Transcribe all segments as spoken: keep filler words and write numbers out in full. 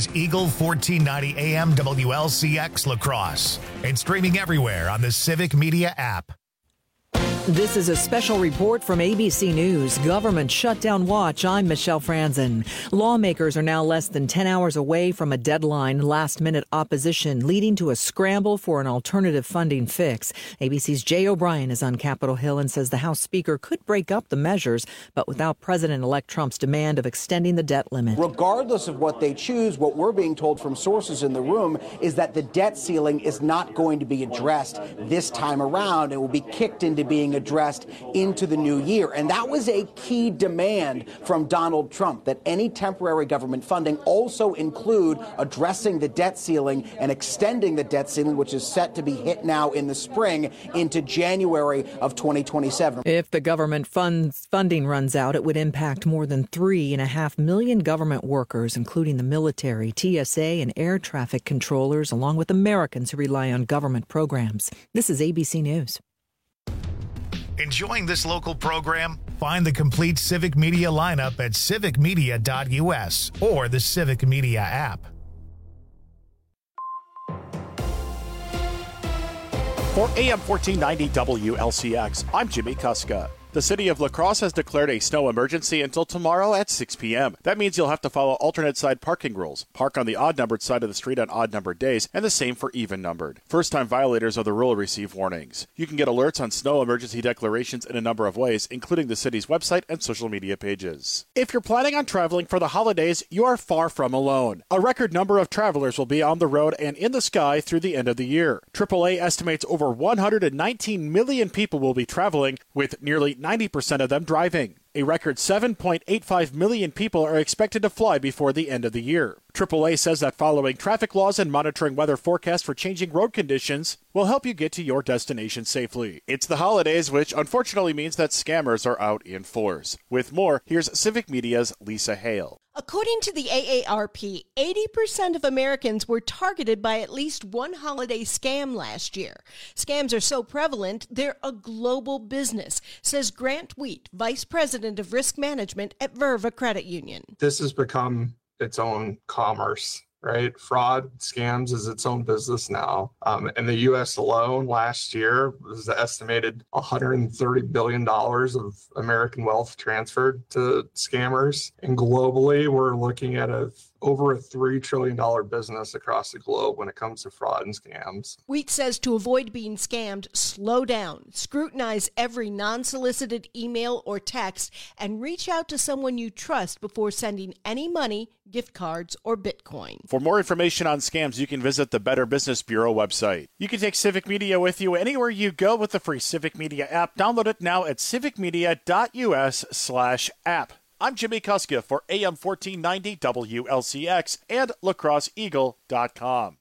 is Eagle fourteen ninety A M W L C X La Crosse and streaming everywhere on the Civic Media app. This is a special report from A B C News. Government shutdown watch. I'm Michelle Franzen. Lawmakers are now less than ten hours away from a deadline. Last-minute opposition leading to a scramble for an alternative funding fix. A B C's Jay O'Brien is on Capitol Hill and says the House Speaker could break up the measures, but without President-elect Trump's demand of extending the debt limit. Regardless of what they choose, what we're being told from sources in the room is that the debt ceiling is not going to be addressed this time around. It will be kicked into being addressed into the new year. And that was a key demand from Donald Trump, that any temporary government funding also include addressing the debt ceiling and extending the debt ceiling, which is set to be hit now in the spring into January of twenty twenty-seven. If the government funds funding runs out, it would impact more than three and a half million government workers, including the military, T S A, and air traffic controllers, along with Americans who rely on government programs. This is A B C News. Enjoying this local program? Find the complete Civic Media lineup at civic media dot U S or the Civic Media app. For A M fourteen ninety W L C X, I'm Jimmy Kuska. The city of La Crosse has declared a snow emergency until tomorrow at six p.m. That means you'll have to follow alternate side parking rules. Park on the odd-numbered side of the street on odd-numbered days, and the same for even-numbered. First-time violators of the rule receive warnings. You can get alerts on snow emergency declarations in a number of ways, including the city's website and social media pages. If you're planning on traveling for the holidays, you are far from alone. A record number of travelers will be on the road and in the sky through the end of the year. triple A estimates over one hundred nineteen million people will be traveling, with nearly ninety percent of them driving. A record seven point eight five million people are expected to fly before the end of the year. triple A says that following traffic laws and monitoring weather forecasts for changing road conditions will help you get to your destination safely. It's the holidays, which unfortunately means that scammers are out in force. With more, here's Civic Media's Lisa Hale. According to the A A R P, eighty percent of Americans were targeted by at least one holiday scam last year. Scams are so prevalent, they're a global business, says Grant Wheat, Vice President of Risk Management at Verva Credit Union. This has become its own commerce, right? Fraud, scams is its own business now. Um, in the U S alone, last year was the estimated one hundred thirty billion dollars of American wealth transferred to scammers. And globally, we're looking at a over a three trillion dollars business across the globe when it comes to fraud and scams. Wheat says to avoid being scammed, slow down, scrutinize every non-solicited email or text, and reach out to someone you trust before sending any money, gift cards, or Bitcoin. For more information on scams, you can visit the Better Business Bureau website. You can take Civic Media with you anywhere you go with the free Civic Media app. Download it now at civic media dot U S slash app. I'm Jimmy Kuska for A M fourteen ninety W L C X and La Crosse Eagle dot com.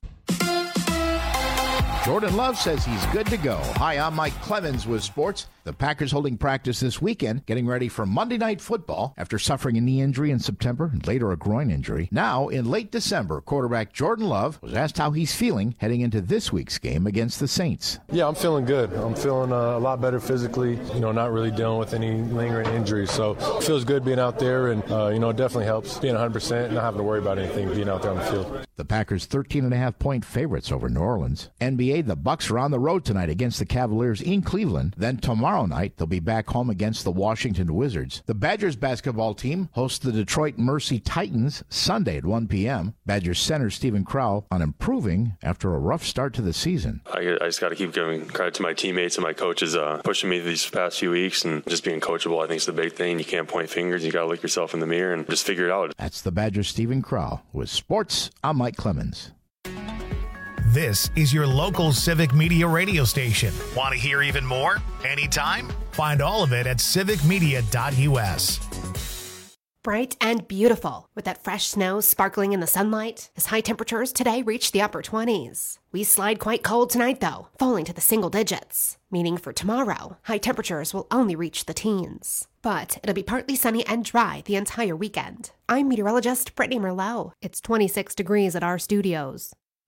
Jordan Love says he's good to go. Hi, I'm Mike Clemens with sports. The Packers holding practice this weekend, getting ready for Monday Night Football after suffering a knee injury in September and later a groin injury. Now, in late December, quarterback Jordan Love was asked how he's feeling heading into this week's game against the Saints. Yeah, I'm feeling good. I'm feeling uh, a lot better physically, you know, not really dealing with any lingering injuries. So it feels good being out there, and, uh, you know, it definitely helps being one hundred percent and not having to worry about anything being out there on the field. The Packers thirteen and a half point favorites over New Orleans. N B A, the Bucks are on the road tonight against the Cavaliers in Cleveland. Then tomorrow night, they'll be back home against the Washington Wizards. The Badgers basketball team hosts the Detroit Mercy Titans Sunday at one p.m. Badgers center Stephen Crowell on improving after a rough start to the season. I, I just got to keep giving credit to my teammates and my coaches uh, pushing me these past few weeks, and just being coachable, I think, is the big thing. You can't point fingers. You got to look yourself in the mirror and just figure it out. That's the Badgers Stephen Crowell. With sports, I'm Mike Clemens. This is your local Civic Media radio station. Want to hear even more? Anytime? Find all of it at civic media dot U S. Bright and beautiful, with that fresh snow sparkling in the sunlight, as high temperatures today reach the upper twenties. We slide quite cold tonight, though, falling to the single digits, meaning for tomorrow, high temperatures will only reach the teens. But it'll be partly sunny and dry the entire weekend. I'm meteorologist Brittany Merlot. It's twenty-six degrees at our studios.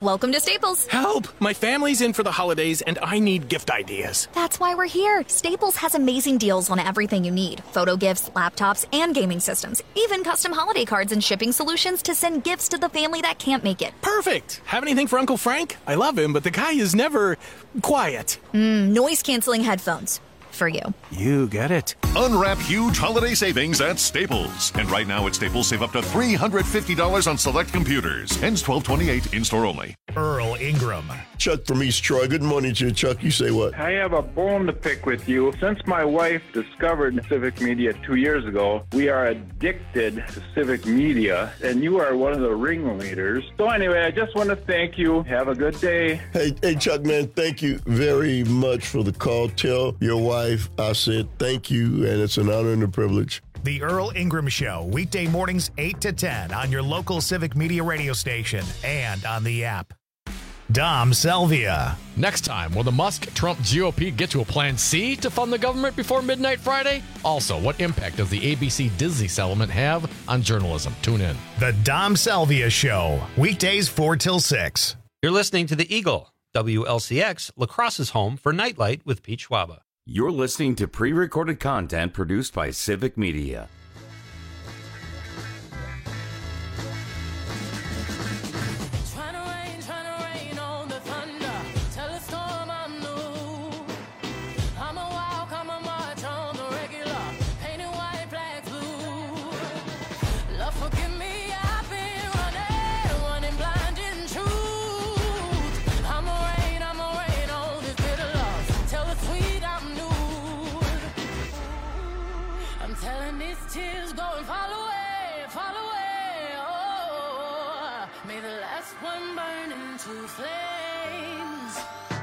Welcome to Staples. Help! My family's in for the holidays and I need gift ideas. That's why we're here. Staples has amazing deals on everything you need. Photo gifts, laptops, and gaming systems. Even custom holiday cards and shipping solutions to send gifts to the family that can't make it. Perfect! Have anything for Uncle Frank? I love him, but the guy is never quiet. Mm, noise-canceling headphones. For you. You get it. Unwrap huge holiday savings at Staples. And right now at Staples, save up to three hundred fifty dollars on select computers. Ends twelve twenty-eight, in-store only. Earl Ingram. Chuck from East Troy. Good morning to you, Chuck. You say what? I have a bone to pick with you. Since my wife discovered Civic Media two years ago, we are addicted to Civic Media, and you are one of the ringleaders. So anyway, I just want to thank you. Have a good day. Hey, hey, Chuck, man, thank you very much for the call. Tell your wife I said thank you, and it's an honor and a privilege. The Earl Ingram Show, weekday mornings eight to ten on your local Civic Media radio station and on the app. Dom Salvia. Next time, will the Musk-Trump G O P get to a plan C to fund the government before midnight Friday? Also, what impact does the A B C-Disney settlement have on journalism? Tune in. The Dom Salvia Show, weekdays four till six. You're listening to The Eagle, W L C X, La Crosse's home for Nightlight with Pete Schwaba. You're listening to pre-recorded content produced by Civic Media. Tears go and fall away, fall away. Oh, may the last one burn into flames.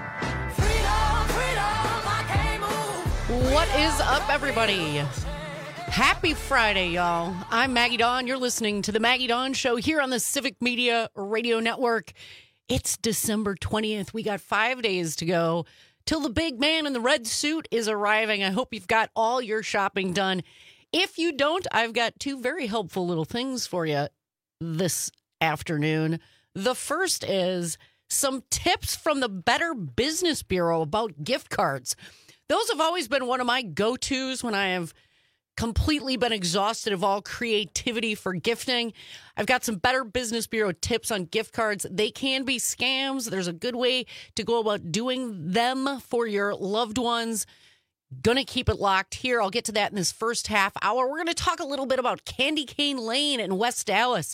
Freedom, freedom, I can't move. What is up, everybody? Happy Friday, y'all. I'm Maggie Dawn. You're listening to the Maggie Dawn Show here on the Civic Media Radio Network. It's December twentieth. We got five days to go till the big man in the red suit is arriving. I hope you've got all your shopping done. If you don't, I've got two very helpful little things for you this afternoon. The first is some tips from the Better Business Bureau about gift cards. Those have always been one of my go-tos when I have completely been exhausted of all creativity for gifting. I've got some Better Business Bureau tips on gift cards. They can be scams. There's a good way to go about doing them for your loved ones. Gonna keep it locked here. I'll get to that in this first half hour. We're going to talk a little bit about Candy Cane Lane in West Dallas,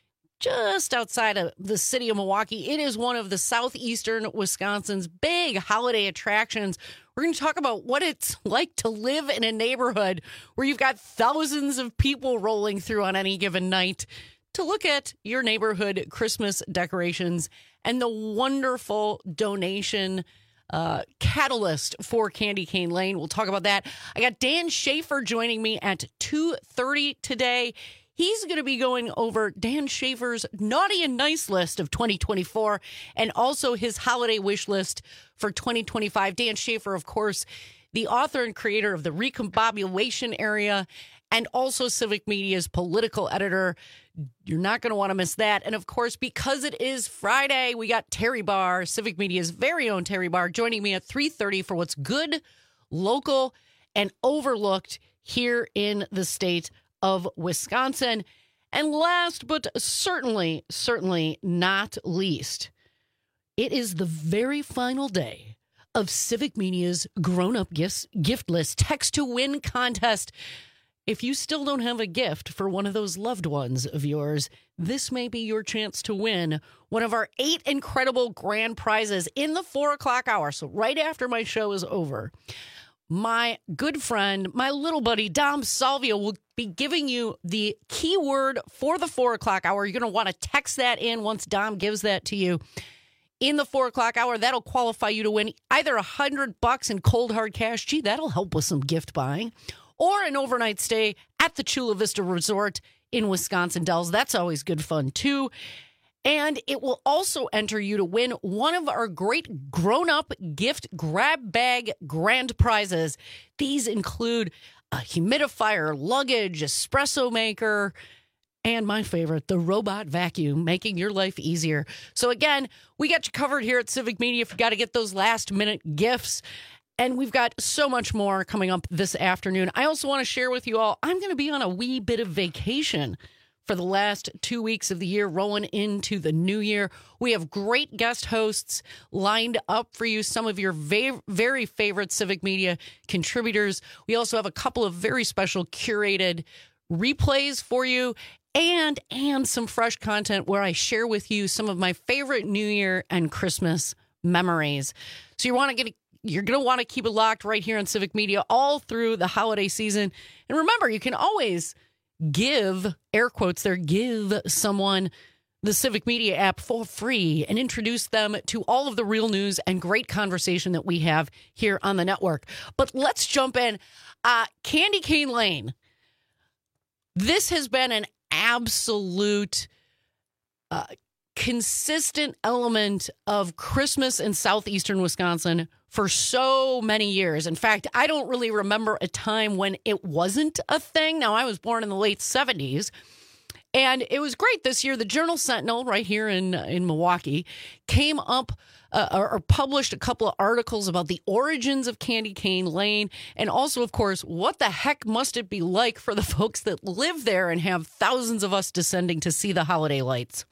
just outside of the city of Milwaukee. It is one of the southeastern Wisconsin's big holiday attractions. We're going to talk about what it's like to live in a neighborhood where you've got thousands of people rolling through on any given night to look at your neighborhood Christmas decorations and the wonderful donation Uh, catalyst for Candy Cane Lane. We'll talk about that. I got Dan Schaefer joining me at two thirty today. He's going to be going over Dan Schaefer's naughty and nice list of twenty twenty-four and also his holiday wish list for twenty twenty-five. Dan Schaefer, of course, the author and creator of the Recombobulation Area and also Civic Media's political editor. You're not going to want to miss that. And of course, because it is Friday, we got Terry Barr, Civic Media's very own Terry Barr, joining me at three thirty for what's good, local, and overlooked here in the state of Wisconsin. And last but certainly, certainly not least, it is the very final day of Civic Media's grown-up gifts, gift list text to win contest. If you still don't have a gift for one of those loved ones of yours, this may be your chance to win one of our eight incredible grand prizes in the four o'clock hour. So right after my show is over, my good friend, my little buddy, Dom Salvia, will be giving you the keyword for the four o'clock hour. You're going to want to text that in once Dom gives that to you. In the four o'clock hour, that'll qualify you to win either a hundred bucks in cold hard cash. Gee, that'll help with some gift buying. Or an overnight stay at the Chula Vista Resort in Wisconsin Dells. That's always good fun, too. And it will also enter you to win one of our great grown-up gift grab bag grand prizes. These include a humidifier, luggage, espresso maker, and my favorite, the robot vacuum, making your life easier. So again, we got you covered here at Civic Media if you got to get those last minute gifts. And we've got so much more coming up this afternoon. I also want to share with you all, I'm going to be on a wee bit of vacation for the last two weeks of the year, rolling into the new year. We have great guest hosts lined up for you, some of your very, very favorite Civic Media contributors. We also have a couple of very special curated replays for you, and and some fresh content where I share with you some of my favorite New Year and Christmas memories. So you want to get You're going to want to keep it locked right here on Civic Media all through the holiday season. And remember, you can always give, air quotes there, give someone the Civic Media app for free and introduce them to all of the real news and great conversation that we have here on the network. But let's jump in. Uh, Candy Cane Lane. This has been an absolute uh, consistent element of Christmas in southeastern Wisconsin for so many years. In fact, I don't really remember a time when it wasn't a thing. Now, I was born in the late seventies, and it was great this year. The Journal Sentinel, right here in in Milwaukee, came up uh, or, or published a couple of articles about the origins of Candy Cane Lane, and also, of course, what the heck must it be like for the folks that live there and have thousands of us descending to see the holiday lights.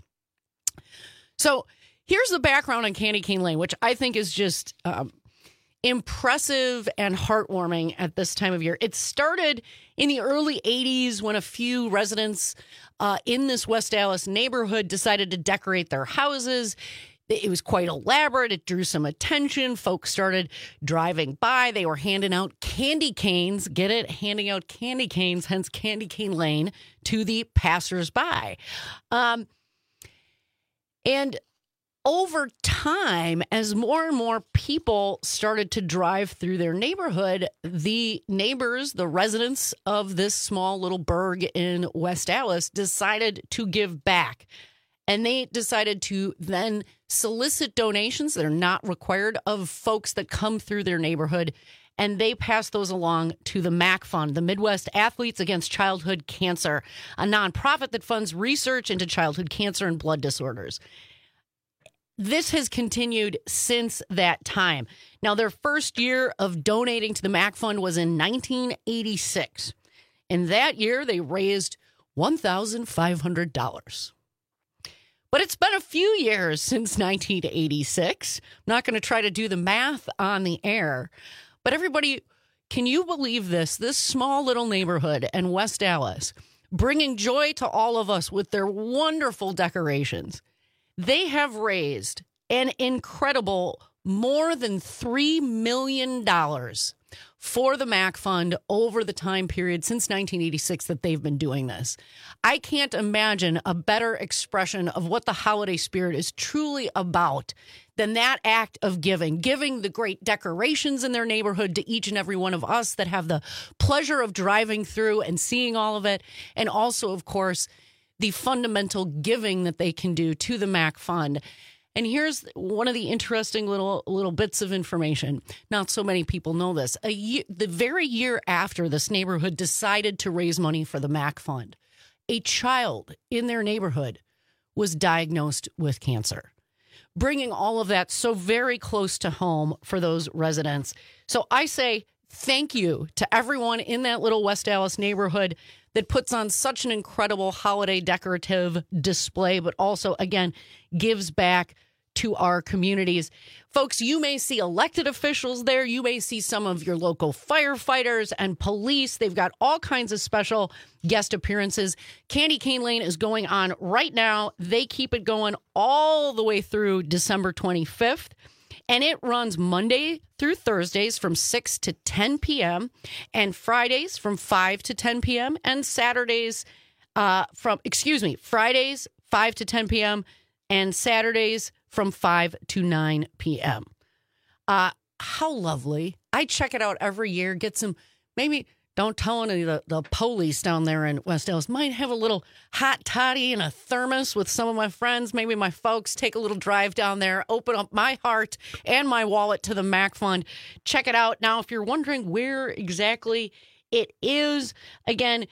So here's the background on Candy Cane Lane, which I think is just um, impressive and heartwarming at this time of year. It started in the early eighties when a few residents uh, in this West Dallas neighborhood decided to decorate their houses. It was quite elaborate. It drew some attention. Folks started driving by. They were handing out candy canes. Get it? Handing out candy canes, hence Candy Cane Lane, to the passersby. Um, and over time, as more and more people started to drive through their neighborhood, the neighbors, the residents of this small little burg in West Dallas, decided to give back. And they decided to then solicit donations that are not required of folks that come through their neighborhood. And they passed those along to the MAC Fund, the Midwest Athletes Against Childhood Cancer, a nonprofit that funds research into childhood cancer and blood disorders. This has continued since that time. Now, their first year of donating to the MAC Fund was in nineteen eighty-six. And that year, they raised one thousand five hundred dollars. But it's been a few years since nineteen eighty-six. I'm not going to try to do the math on the air. But everybody, can you believe this? This small little neighborhood in West Dallas, bringing joy to all of us with their wonderful decorations. They have raised an incredible more than three million dollars for the MAC Fund over the time period since nineteen eighty-six that they've been doing this. I can't imagine a better expression of what the holiday spirit is truly about than that act of giving, giving the great decorations in their neighborhood to each and every one of us that have the pleasure of driving through and seeing all of it. And also, of course, the fundamental giving that they can do to the MAC Fund. And here's one of the interesting little little bits of information. Not so many people know this. A year, the very year after this neighborhood decided to raise money for the MAC Fund, a child in their neighborhood was diagnosed with cancer, bringing all of that so very close to home for those residents. So I say thank you to everyone in that little West Dallas neighborhood that puts on such an incredible holiday decorative display, but also, again, gives back to our communities. Folks, you may see elected officials there. You may see some of your local firefighters and police. They've got all kinds of special guest appearances. Candy Cane Lane is going on right now. They keep it going all the way through December twenty-fifth. And it runs Monday through Thursdays from six to ten p.m. and Fridays from five to ten p.m. and Saturdays uh, from, excuse me, Fridays five to ten p.m. and Saturdays from five to nine p.m. Uh, how lovely. I check it out every year, get some, maybe, don't tell any of the, the police down there in West Dallas. Might have a little hot toddy and a thermos with some of my friends, maybe my folks. Take a little drive down there, open up my heart and my wallet to the MAC Fund. Check it out. Now, if you're wondering where exactly it is, again,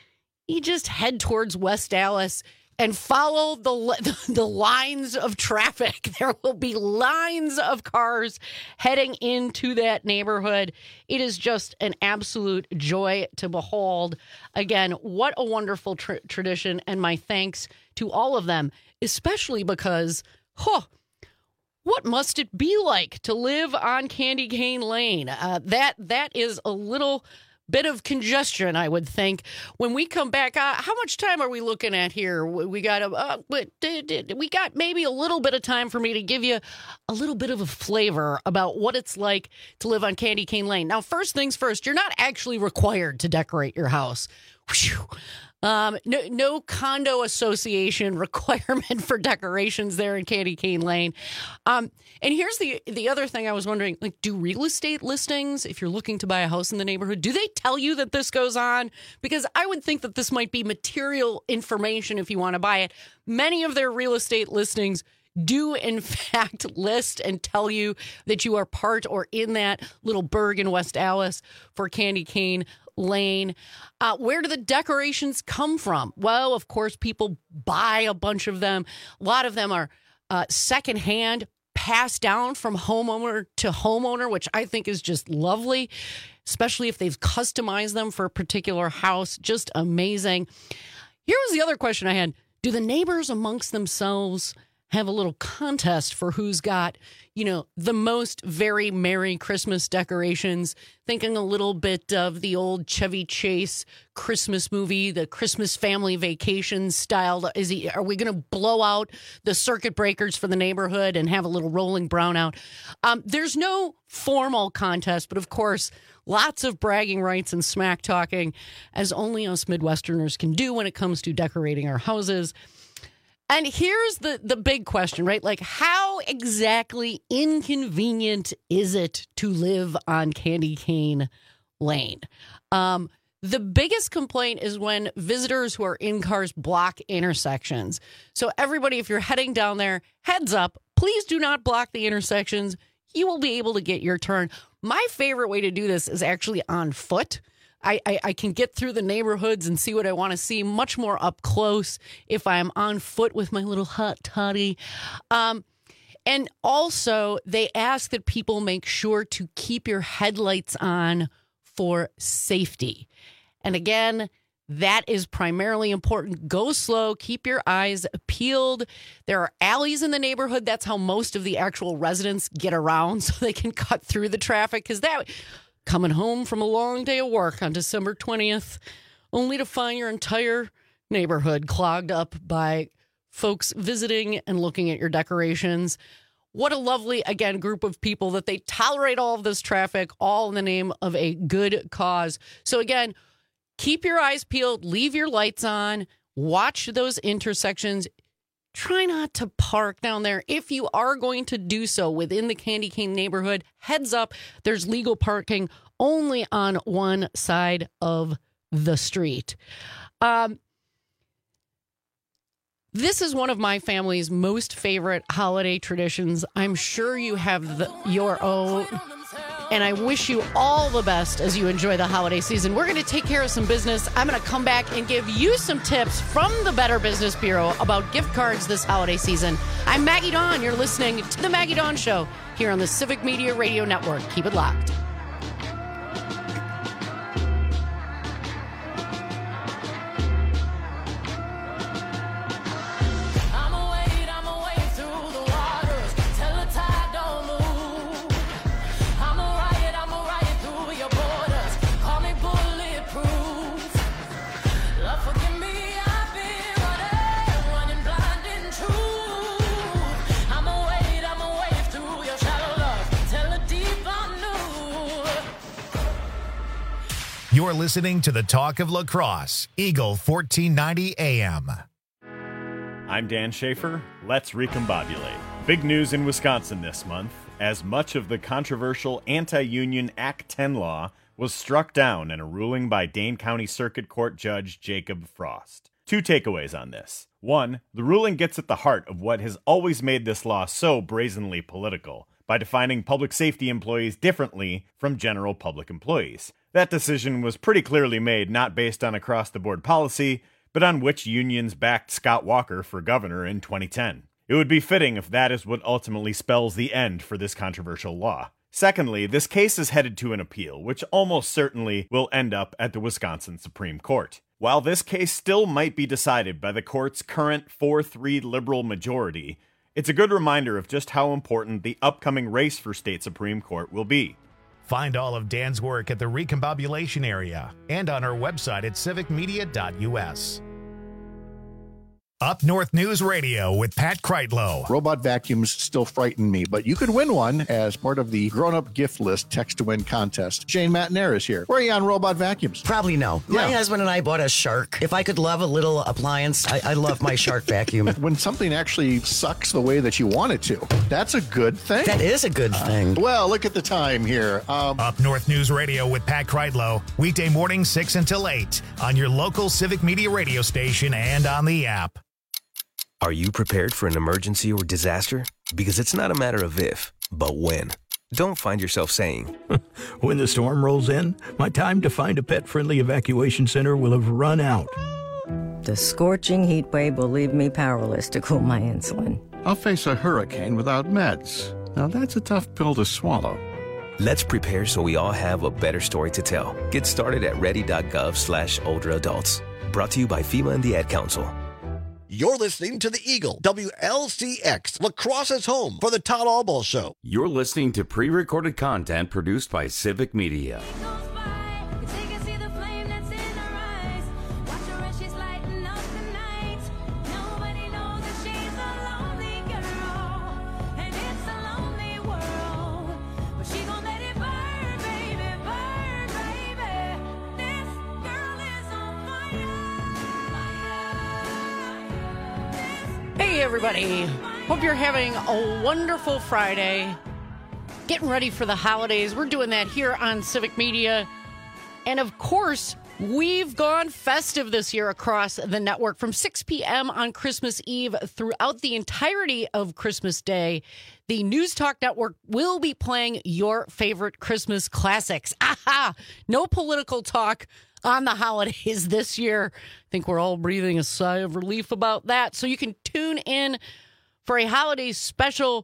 you just head towards West Allis and follow the the lines of traffic. There will be lines of cars heading into that neighborhood. It is just an absolute joy to behold. Again, what a wonderful tra- tradition, and my thanks to all of them, especially because, huh, what must it be like to live on Candy Cane Lane? Uh, that that is a little bit of congestion, I would think. When we come back, uh, how much time are we looking at here? We got a, uh, we got maybe a little bit of time for me to give you a little bit of a flavor about what it's like to live on Candy Cane Lane. Now, first things first, you're not actually required to decorate your house. Whew. Um, no, no condo association requirement for decorations there in Candy Cane Lane. Um, and here's the the other thing I was wondering, like, do real estate listings, if you're looking to buy a house in the neighborhood, do they tell you that this goes on? Because I would think that this might be material information if you want to buy it. Many of their real estate listings do in fact list and tell you that you are part or in that little burg in West Allis for Candy Cane Lane. Uh, where do the decorations come from? Well, of course, people buy a bunch of them. A lot of them are uh, secondhand, passed down from homeowner to homeowner, which I think is just lovely, especially if they've customized them for a particular house. Just amazing. Here was the other question I had. Do the neighbors amongst themselves have a little contest for who's got, you know, the most very Merry Christmas decorations? Thinking a little bit of the old Chevy Chase Christmas movie, the Christmas Family Vacation style. Is he? Are we going to blow out the circuit breakers for the neighborhood and have a little rolling brownout? Um, there's no formal contest, but of course, lots of bragging rights and smack talking, as only us Midwesterners can do when it comes to decorating our houses. And here's the, the big question, right? Like, how exactly inconvenient is it to live on Candy Cane Lane? Um, the biggest complaint is when visitors who are in cars block intersections. So everybody, if you're heading down there, heads up, please do not block the intersections. You will be able to get your turn. My favorite way to do this is actually on foot. I, I, I can get through the neighborhoods and see what I want to see much more up close if I'm on foot with my little hot toddy. Um, and also, they ask that people make sure to keep your headlights on for safety. And again, that is primarily important. Go slow. Keep your eyes peeled. There are alleys in the neighborhood. That's how most of the actual residents get around, so they can cut through the traffic. Because that... Coming home from a long day of work on December twentieth, only to find your entire neighborhood clogged up by folks visiting and looking at your decorations. What a lovely, again, group of people that they tolerate all of this traffic, all in the name of a good cause. So again, keep your eyes peeled, leave your lights on, watch those intersections. Try not to park down there. If you are going to do so within the Candy Cane neighborhood, heads up, there's legal parking only on one side of the street. Um, this is one of my family's most favorite holiday traditions. I'm sure you have the, your own. And I wish you all the best as you enjoy the holiday season. We're going to take care of some business. I'm going to come back and give you some tips from the Better Business Bureau about gift cards this holiday season. I'm Maggie Dawn. You're listening to The Maggie Dawn Show here on the Civic Media Radio Network. Keep it locked. You're listening to the Talk of La Crosse, Eagle fourteen ninety A M. I'm Dan Schaefer. Let's recombobulate. Big news in Wisconsin this month, as much of the controversial anti-union Act ten law was struck down in a ruling by Dane County Circuit Court Judge Jacob Frost. Two takeaways on this. One, the ruling gets at the heart of what has always made this law so brazenly political, by defining public safety employees differently from general public employees. That decision was pretty clearly made not based on across-the-board policy, but on which unions backed Scott Walker for governor in twenty ten. It would be fitting if that is what ultimately spells the end for this controversial law. Secondly, this case is headed to an appeal, which almost certainly will end up at the Wisconsin Supreme Court. While this case still might be decided by the court's current four three liberal majority, it's a good reminder of just how important the upcoming race for state Supreme Court will be. Find all of Dan's work at the Recombobulation area and on our website at civic media dot u s. Up North News Radio with Pat Kreitlow. Robot vacuums still frighten me, but you could win one as part of the grown-up gift list text-to-win contest. Jane Matnair is here. Where are you on robot vacuums? Probably no. Yeah. My husband and I bought a Shark. If I could love a little appliance, I, I love my Shark vacuum. When something actually sucks the way that you want it to, that's a good thing. That is a good thing. Uh, well, look at the time here. Um, Up North News Radio with Pat Kreitlow. Weekday mornings six until eight on your local Civic Media radio station and on the app. Are you prepared for an emergency or disaster? Because it's not a matter of if, but when. Don't find yourself saying, when the storm rolls in, my time to find a pet-friendly evacuation center will have run out. The scorching heat wave will leave me powerless to cool my insulin. I'll face a hurricane without meds. Now that's a tough pill to swallow. Let's prepare so we all have a better story to tell. Get started at ready.gov slash older adults. Brought to you by FEMA and the Ad Council. You're listening to the Eagle, W L C X, La Crosse's home for the Todd Albaugh Show. You're listening to pre-recorded content produced by Civic Media. Hey, everybody. Hope you're having a wonderful Friday. Getting ready for the holidays. We're doing that here on Civic Media. And of course, we've gone festive this year across the network from six p.m. on Christmas Eve throughout the entirety of Christmas Day. The News Talk Network will be playing your favorite Christmas classics. Aha! No political talk on the holidays this year. I think we're all breathing a sigh of relief about that. So you can tune in for a holiday special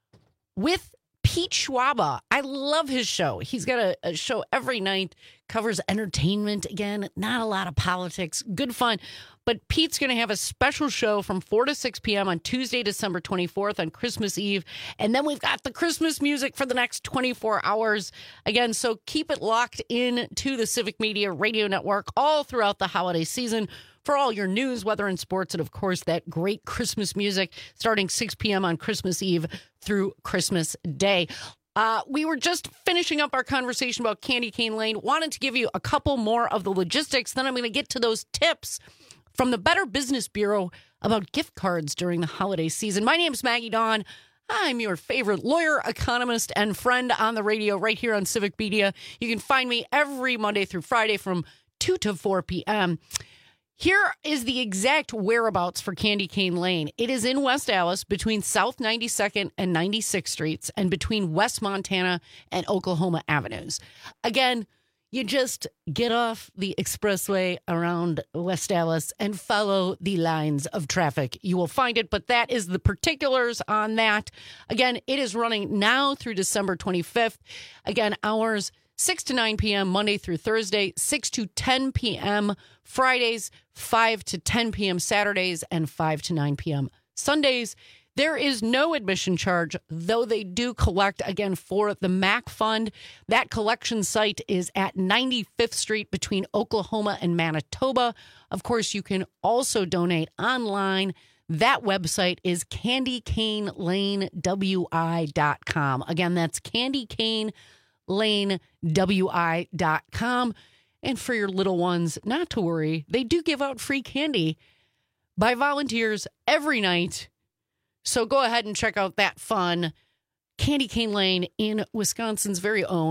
with Pete Schwaba. I love his show. He's got a, a show every night, covers entertainment. Again, not a lot of politics, good fun. But Pete's going to have a special show from four to six p.m. on Tuesday, December twenty-fourth on Christmas Eve. And then we've got the Christmas music for the next twenty-four hours. Again, so keep it locked in to the Civic Media Radio Network all throughout the holiday season for all your news, weather, and sports. And, of course, that great Christmas music starting six p.m. on Christmas Eve through Christmas Day. Uh, we were just finishing up our conversation about Candy Cane Lane. Wanted to give you a couple more of the logistics. Then I'm going to get to those tips from the Better Business Bureau about gift cards during the holiday season. My name's Maggie Dawn. I'm your favorite lawyer, economist, and friend on the radio right here on Civic Media. You can find me every Monday through Friday from two to four p.m. Here is the exact whereabouts for Candy Cane Lane. It is in West Allis between South ninety-second and ninety-sixth Streets and between West Montana and Oklahoma Avenues. Again, you just get off the expressway around West Allis and follow the lines of traffic. You will find it, but that is the particulars on that. Again, it is running now through December twenty-fifth. Again, hours six to nine p.m. Monday through Thursday, six to ten p.m. Fridays, five to ten p.m. Saturdays, and five to nine p.m. Sundays. There is no admission charge, though they do collect, again, for the M A C Fund. That collection site is at ninety-fifth Street between Oklahoma and Manitoba. Of course, you can also donate online. That website is candy cane lane w i dot com. Again, that's candy cane lane w i dot com. And for your little ones, not to worry, they do give out free candy by volunteers every night. So go ahead and check out that fun Candy Cane Lane in Wisconsin's very own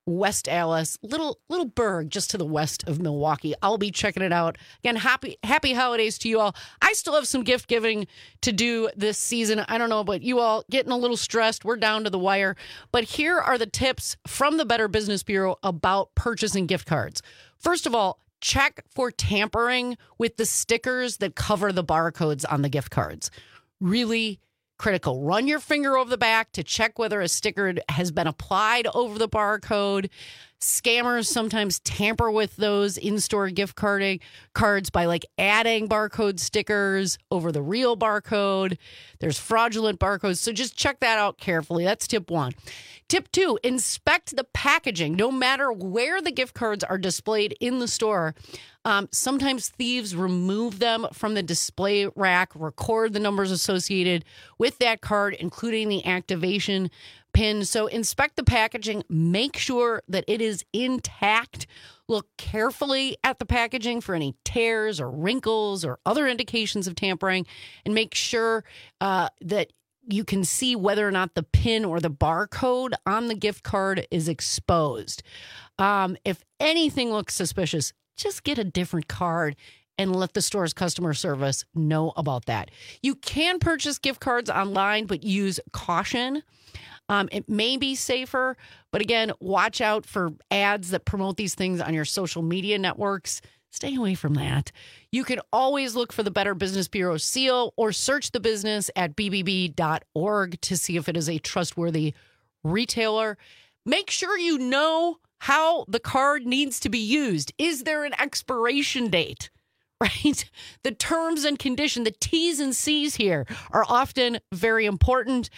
West Allis, little little burg just to the west of Milwaukee. I'll be checking it out. Again, happy happy holidays to you all. I still have some gift giving to do this season. I don't know about you all, getting a little stressed. We're down to the wire. But here are the tips from the Better Business Bureau about purchasing gift cards. First of all, check for tampering with the stickers that cover the barcodes on the gift cards. Really critical. Run your finger over the back to check whether a sticker has been applied over the barcode. Scammers sometimes tamper with those in-store gift card cards by like adding barcode stickers over the real barcode. There's fraudulent barcodes, so just check that out carefully. That's tip one. Tip two, inspect the packaging. No matter where the gift cards are displayed in the store, um, sometimes thieves remove them from the display rack, record the numbers associated with that card, including the activation pin. So inspect the packaging, make sure that it is intact. Look carefully at the packaging for any tears or wrinkles or other indications of tampering, and make sure uh, that you can see whether or not the pin or the barcode on the gift card is exposed. Um, if anything looks suspicious, just get a different card and let the store's customer service know about that. You can purchase gift cards online, but use caution. Um, it may be safer, but again, watch out for ads that promote these things on your social media networks. Stay away from that. You can always look for the Better Business Bureau seal or search the business at b b b dot org to see if it is a trustworthy retailer. Make sure you know how the card needs to be used. Is there an expiration date? Right? The terms and conditions, the T's and C's here are often very important.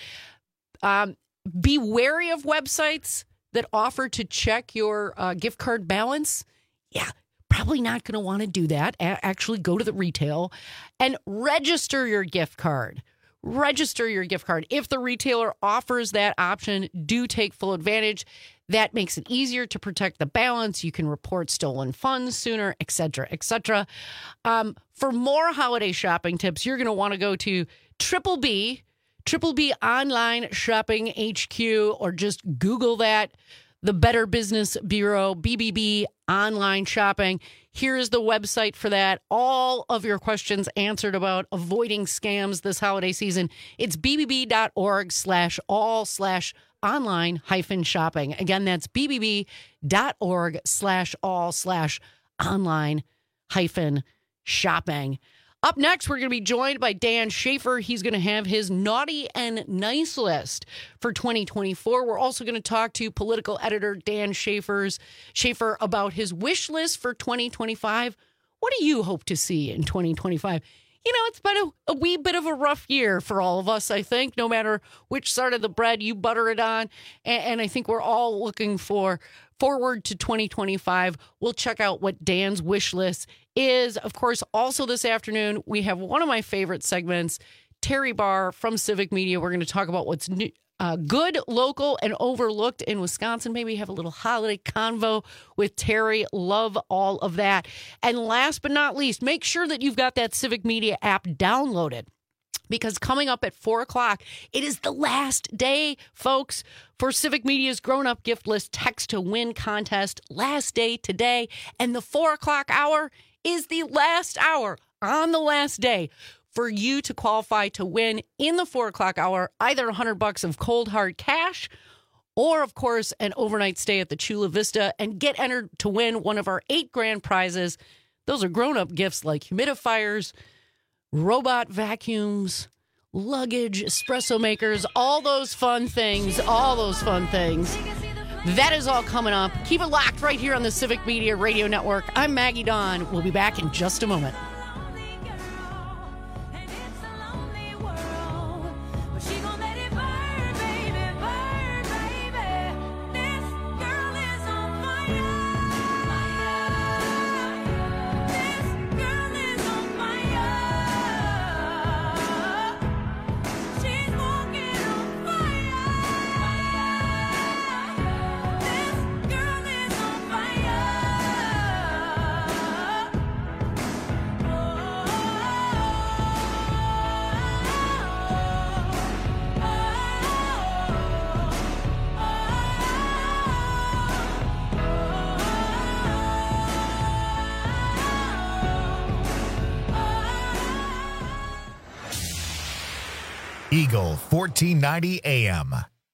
Um, be wary of websites that offer to check your uh, gift card balance. Yeah, probably not going to want to do that. A- actually, go to the retail and register your gift card. Register your gift card. If the retailer offers that option, do take full advantage. That makes it easier to protect the balance. You can report stolen funds sooner, et cetera, et cetera. Um, for more holiday shopping tips, you're going to want to go to Triple B, Triple B Online Shopping H Q, or just Google that. The Better Business Bureau, B B B Online Shopping. Here is the website for that. All of your questions answered about avoiding scams this holiday season. It's b b b dot org slash all slash online hyphen shopping. Again, that's b b b dot org slash all slash online hyphen shopping. Up next, we're going to be joined by Dan Schaefer. He's going to have his naughty and nice list for twenty twenty-four. We're also going to talk to political editor Dan Schaefer's Schaefer about his wish list for twenty twenty-five. What do you hope to see in twenty twenty-five? You know, it's been a, a wee bit of a rough year for all of us, I think, no matter which side of the bread you butter it on. And, and I think we're all looking for forward to twenty twenty-five. We'll check out what Dan's wish list is. Of course, also this afternoon, we have one of my favorite segments, Terry Barr from Civic Media. We're going to talk about what's new, uh, good, local, and overlooked in Wisconsin. Maybe have a little holiday convo with Terry. Love all of that. And last but not least, make sure that you've got that Civic Media app downloaded, because coming up at four o'clock, it is the last day, folks, for Civic Media's grown-up gift list text to win contest. Last day today, and the four o'clock hour is the last hour on the last day for you to qualify to win in the four o'clock hour, either one hundred bucks of cold hard cash or, of course, an overnight stay at the Chula Vista, and get entered to win one of our eight grand prizes. Those are grown-up gifts like humidifiers, robot vacuums, luggage, espresso makers, all those fun things, all those fun things. That is all coming up. Keep it locked right here on the Civic Media Radio Network. I'm Maggie Dawn. We'll be back in just a moment. Eagle, fourteen ninety A M.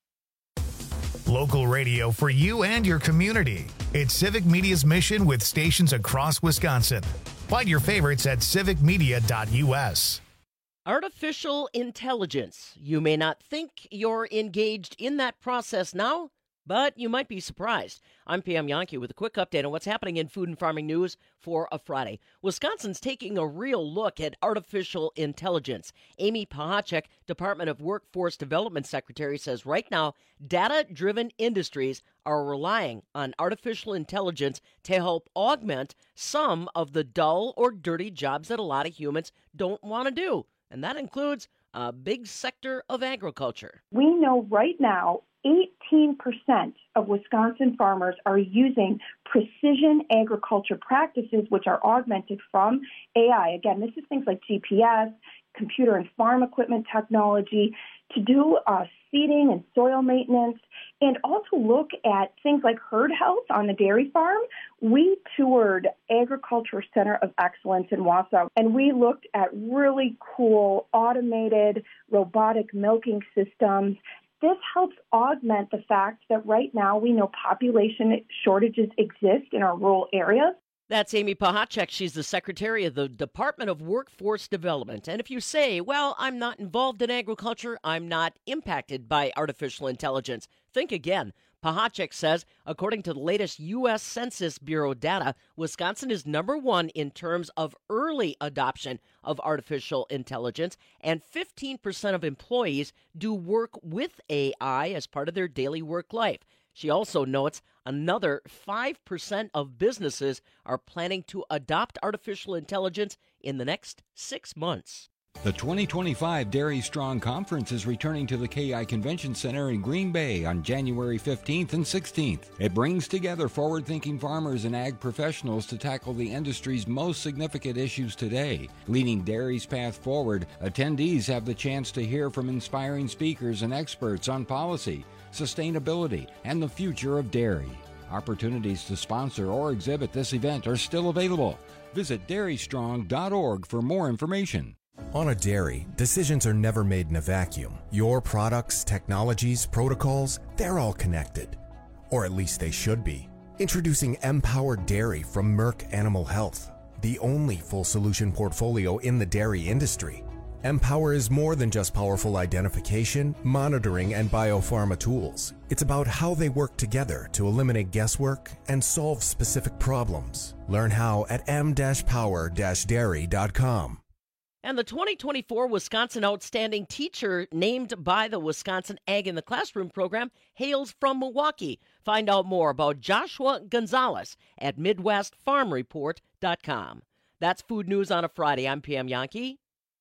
Local radio for you and your community. It's Civic Media's mission with stations across Wisconsin. Find your favorites at civic media dot U S. Artificial intelligence. You may not think you're engaged in that process now, but you might be surprised. I'm Pam Yankee with a quick update on what's happening in food and farming news for a Friday. Wisconsin's taking a real look at artificial intelligence. Amy Pahacek, Department of Workforce Development Secretary, says right now, data-driven industries are relying on artificial intelligence to help augment some of the dull or dirty jobs that a lot of humans don't want to do. And that includes a big sector of agriculture. We know right now eighteen percent of Wisconsin farmers are using precision agriculture practices, which are augmented from A I. Again, this is things like G P S, computer and farm equipment technology, to do uh, seeding and soil maintenance, and also look at things like herd health on the dairy farm. We toured Agriculture Center of Excellence in Wausau, and we looked at really cool automated robotic milking systems. This helps augment the fact that right now we know population shortages exist in our rural areas. That's Amy Pahacek. She's the Secretary of the Department of Workforce Development. And if you say, well, I'm not involved in agriculture, I'm not impacted by artificial intelligence, think again. Pahacek says, according to the latest U S Census Bureau data, Wisconsin is number one in terms of early adoption of artificial intelligence, and fifteen percent of employees do work with A I as part of their daily work life. She also notes another five percent of businesses are planning to adopt artificial intelligence in the next six months. The twenty twenty-five Dairy Strong Conference is returning to the K I Convention Center in Green Bay on January fifteenth and sixteenth. It brings together forward-thinking farmers and ag professionals to tackle the industry's most significant issues today. Leading dairy's path forward, attendees have the chance to hear from inspiring speakers and experts on policy, sustainability, and the future of dairy. Opportunities to sponsor or exhibit this event are still available. Visit dairy strong dot org for more information. On a dairy, decisions are never made in a vacuum. Your products, technologies, protocols, they're all connected. Or at least they should be. Introducing Empower Dairy from Merck Animal Health, the only full solution portfolio in the dairy industry. Empower is more than just powerful identification, monitoring, and biopharma tools. It's about how they work together to eliminate guesswork and solve specific problems. Learn how at m power dairy dot com. And the twenty twenty-four Wisconsin Outstanding Teacher named by the Wisconsin Ag in the Classroom program hails from Milwaukee. Find out more about Joshua Gonzalez at midwest farm report dot com. That's Food News on a Friday. I'm Pam Yankee.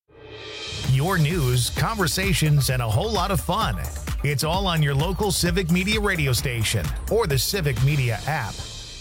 Your news, conversations, and a whole lot of fun. It's all on your local Civic Media radio station or the Civic Media app.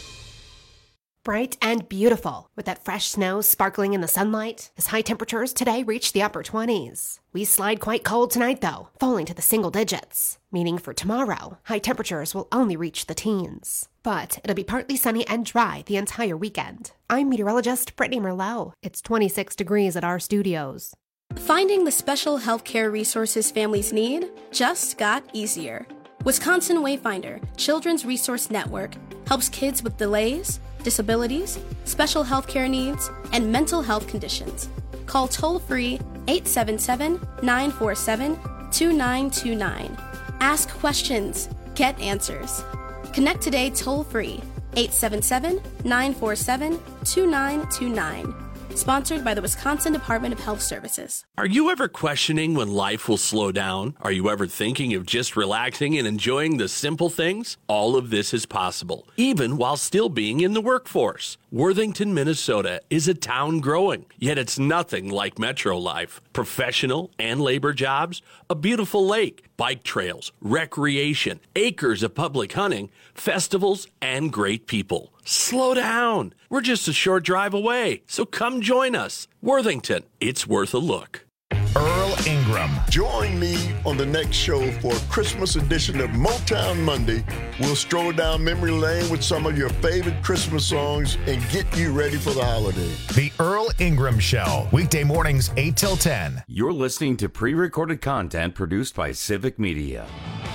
Bright and beautiful, with that fresh snow sparkling in the sunlight, as high temperatures today reach the upper twenties. We slide quite cold tonight, though, falling to the single digits, meaning for tomorrow, high temperatures will only reach the teens. But it'll be partly sunny and dry the entire weekend. I'm meteorologist Brittany Merlot. It's twenty-six degrees at our studios. Finding the special healthcare resources families need just got easier. Wisconsin Wayfinder Children's Resource Network helps kids with delays, disabilities, special healthcare needs, and mental health conditions. Call toll-free eight seven seven, nine four seven, two nine two nine. Ask questions. Get answers. Connect today toll-free eight seven seven, nine four seven, two nine two nine. Sponsored by the Wisconsin Department of Health Services. Are you ever questioning when life will slow down? Are you ever thinking of just relaxing and enjoying the simple things? All of this is possible, even while still being in the workforce. Worthington, Minnesota is a town growing, yet it's nothing like metro life. Professional and labor jobs, a beautiful lake, bike trails, recreation, acres of public hunting, festivals, and great people. Slow down. We're just a short drive away, so come join us. Worthington, it's worth a look. Earl Ingram. Join me on the next show for a Christmas edition of Motown Monday. We'll stroll down memory lane with some of your favorite Christmas songs and get you ready for the holiday. The Earl Ingram Show, weekday mornings eight till ten. You're listening to pre-recorded content produced by Civic Media.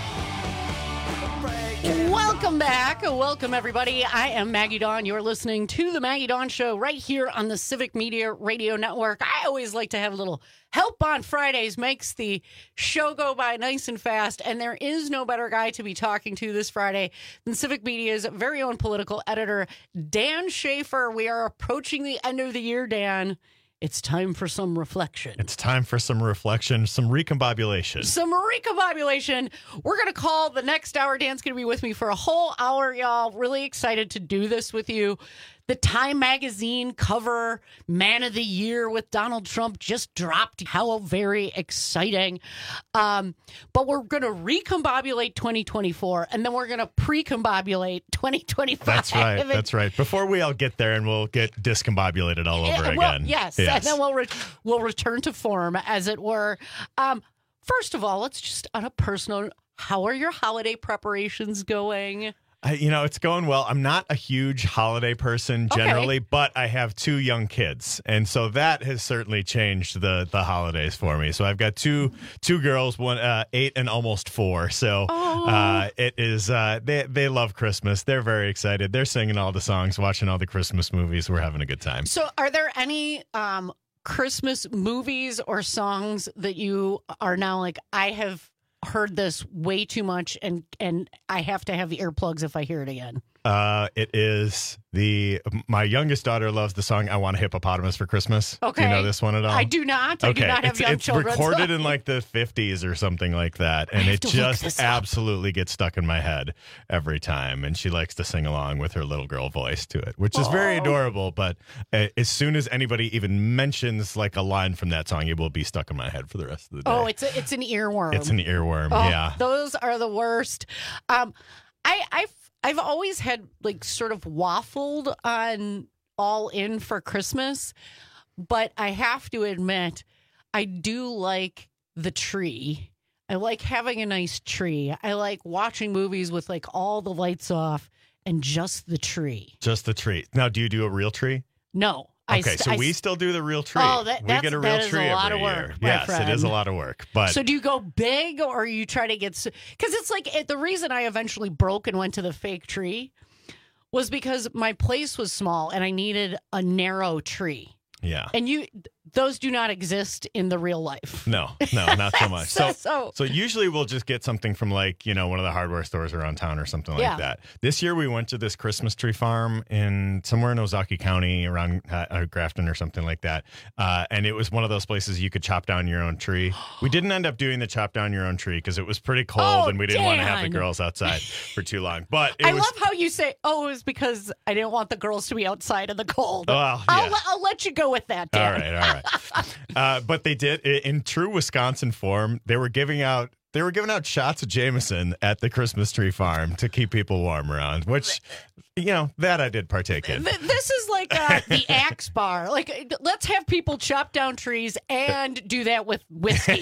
Welcome back. Welcome, everybody. I am Maggie Dawn. You're listening to The Maggie Dawn Show right here on the Civic Media Radio Network. I always like to have a little help on Fridays, makes the show go by nice and fast, and there is no better guy to be talking to this Friday than Civic Media's very own political editor, Dan Schaefer. We are approaching the end of the year, Dan. It's time for some reflection. It's time for some reflection, some recombobulation. Some recombobulation. We're going to call the next hour. Dan's going to be with me for a whole hour, y'all. Really excited to do this with you. The Time Magazine cover Man of the Year with Donald Trump just dropped. How very exciting. Um, but we're going to recombobulate twenty twenty-four, and then we're going to pre-combobulate twenty twenty-five. That's right. That's right. Before we all get there and we'll get discombobulated all over yeah, well, again. Yes. yes. And then we'll, re- we'll return to form, as it were. Um, first of all, let's just, on a personal, how are your holiday preparations going? I, you know, it's going well. I'm not a huge holiday person generally, okay. but I have two young kids, and so that has certainly changed the the holidays for me. So I've got two two girls, one uh, eight and almost four. So uh, it is uh, they they love Christmas. They're very excited. They're singing all the songs, watching all the Christmas movies. We're having a good time. So, are there any um, Christmas movies or songs that you are now like, I have heard this way too much, and and I have to have earplugs if I hear it again? Uh, it is the my youngest daughter loves the song "I Want a Hippopotamus for Christmas." Okay, do you know this one at all? I do not. I okay. do not have it's, young it's children. recorded so. in like the fifties or something like that, and it just absolutely gets stuck in my head every time. And she likes to sing along with her little girl voice to it, which is oh. very adorable. But uh, as soon as anybody even mentions like a line from that song, it will be stuck in my head for the rest of the day. Oh, it's a, it's an earworm. It's an earworm. Oh, yeah, those are the worst. Um, I I've I've always had like sort of waffled on All In for Christmas, but I have to admit, I do like the tree. I like having a nice tree. I like watching movies with like all the lights off and just the tree. Just the tree. Now, do you do a real tree? No. Okay, st- so I we still do the real tree. Oh, that, we that's, get a real that is tree a lot every of work, year. my Yes, friend. it is a lot of work. But so do you go big, or you try to get? Because it's like it, the reason I eventually broke and went to the fake tree was because my place was small and I needed a narrow tree. Yeah, and you those do not exist in the real life. No, no, not so much. So, so, so usually we'll just get something from like, you know, one of the hardware stores around town or something like yeah. that. This year we went to this Christmas tree farm in somewhere in Ozaukee County around uh, Grafton or something like that. Uh, and it was one of those places you could chop down your own tree. We didn't end up doing the chop down your own tree because it was pretty cold oh, and we didn't Dan. want to have the girls outside for too long. But it I was, love how you say, oh, it was because I didn't want the girls to be outside in the cold. Well, I'll, yeah. I'll let you go with that, Dan. All right, all right. Uh, but they did, in true Wisconsin form, they were giving out they were giving out shots of Jameson at the Christmas tree farm to keep people warm around, which, you know, that I did partake in. This is like uh, the Axe Bar. Like, let's have people chop down trees and do that with whiskey.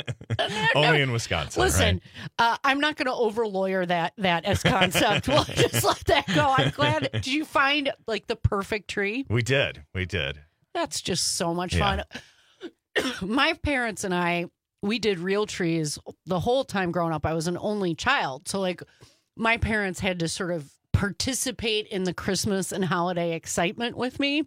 Only in Wisconsin. Listen, right? uh, I'm not going to over lawyer that that as concept. We'll just let that go. I'm glad. Did you find like the perfect tree? We did. We did. That's just so much Yeah. fun. My parents and I, we did real trees the whole time growing up. I was an only child. So, like, my parents had to sort of participate in the Christmas and holiday excitement with me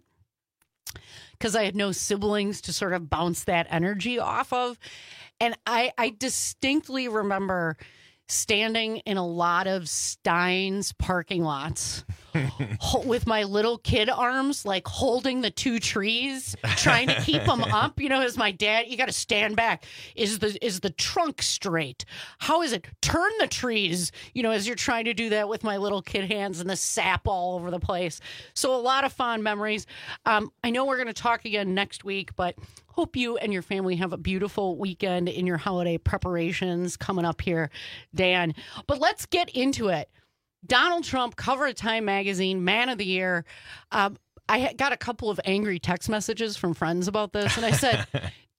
because I had no siblings to sort of bounce that energy off of. And I, I distinctly remember standing in a lot of Stein's parking lots with my little kid arms, like holding the two trees, trying to keep them up. You know, as my dad, you got to stand back. Is the is the trunk straight? How is it? Turn the trees. You know, as you're trying to do that with my little kid hands and the sap all over the place. So a lot of fond memories. Um, I know we're going to talk again next week, but hope you and your family have a beautiful weekend in your holiday preparations coming up here, Dan. But let's get into it. Donald Trump, cover of Time Magazine, Man of the Year. Um, I got a couple of angry text messages from friends about this, and I said,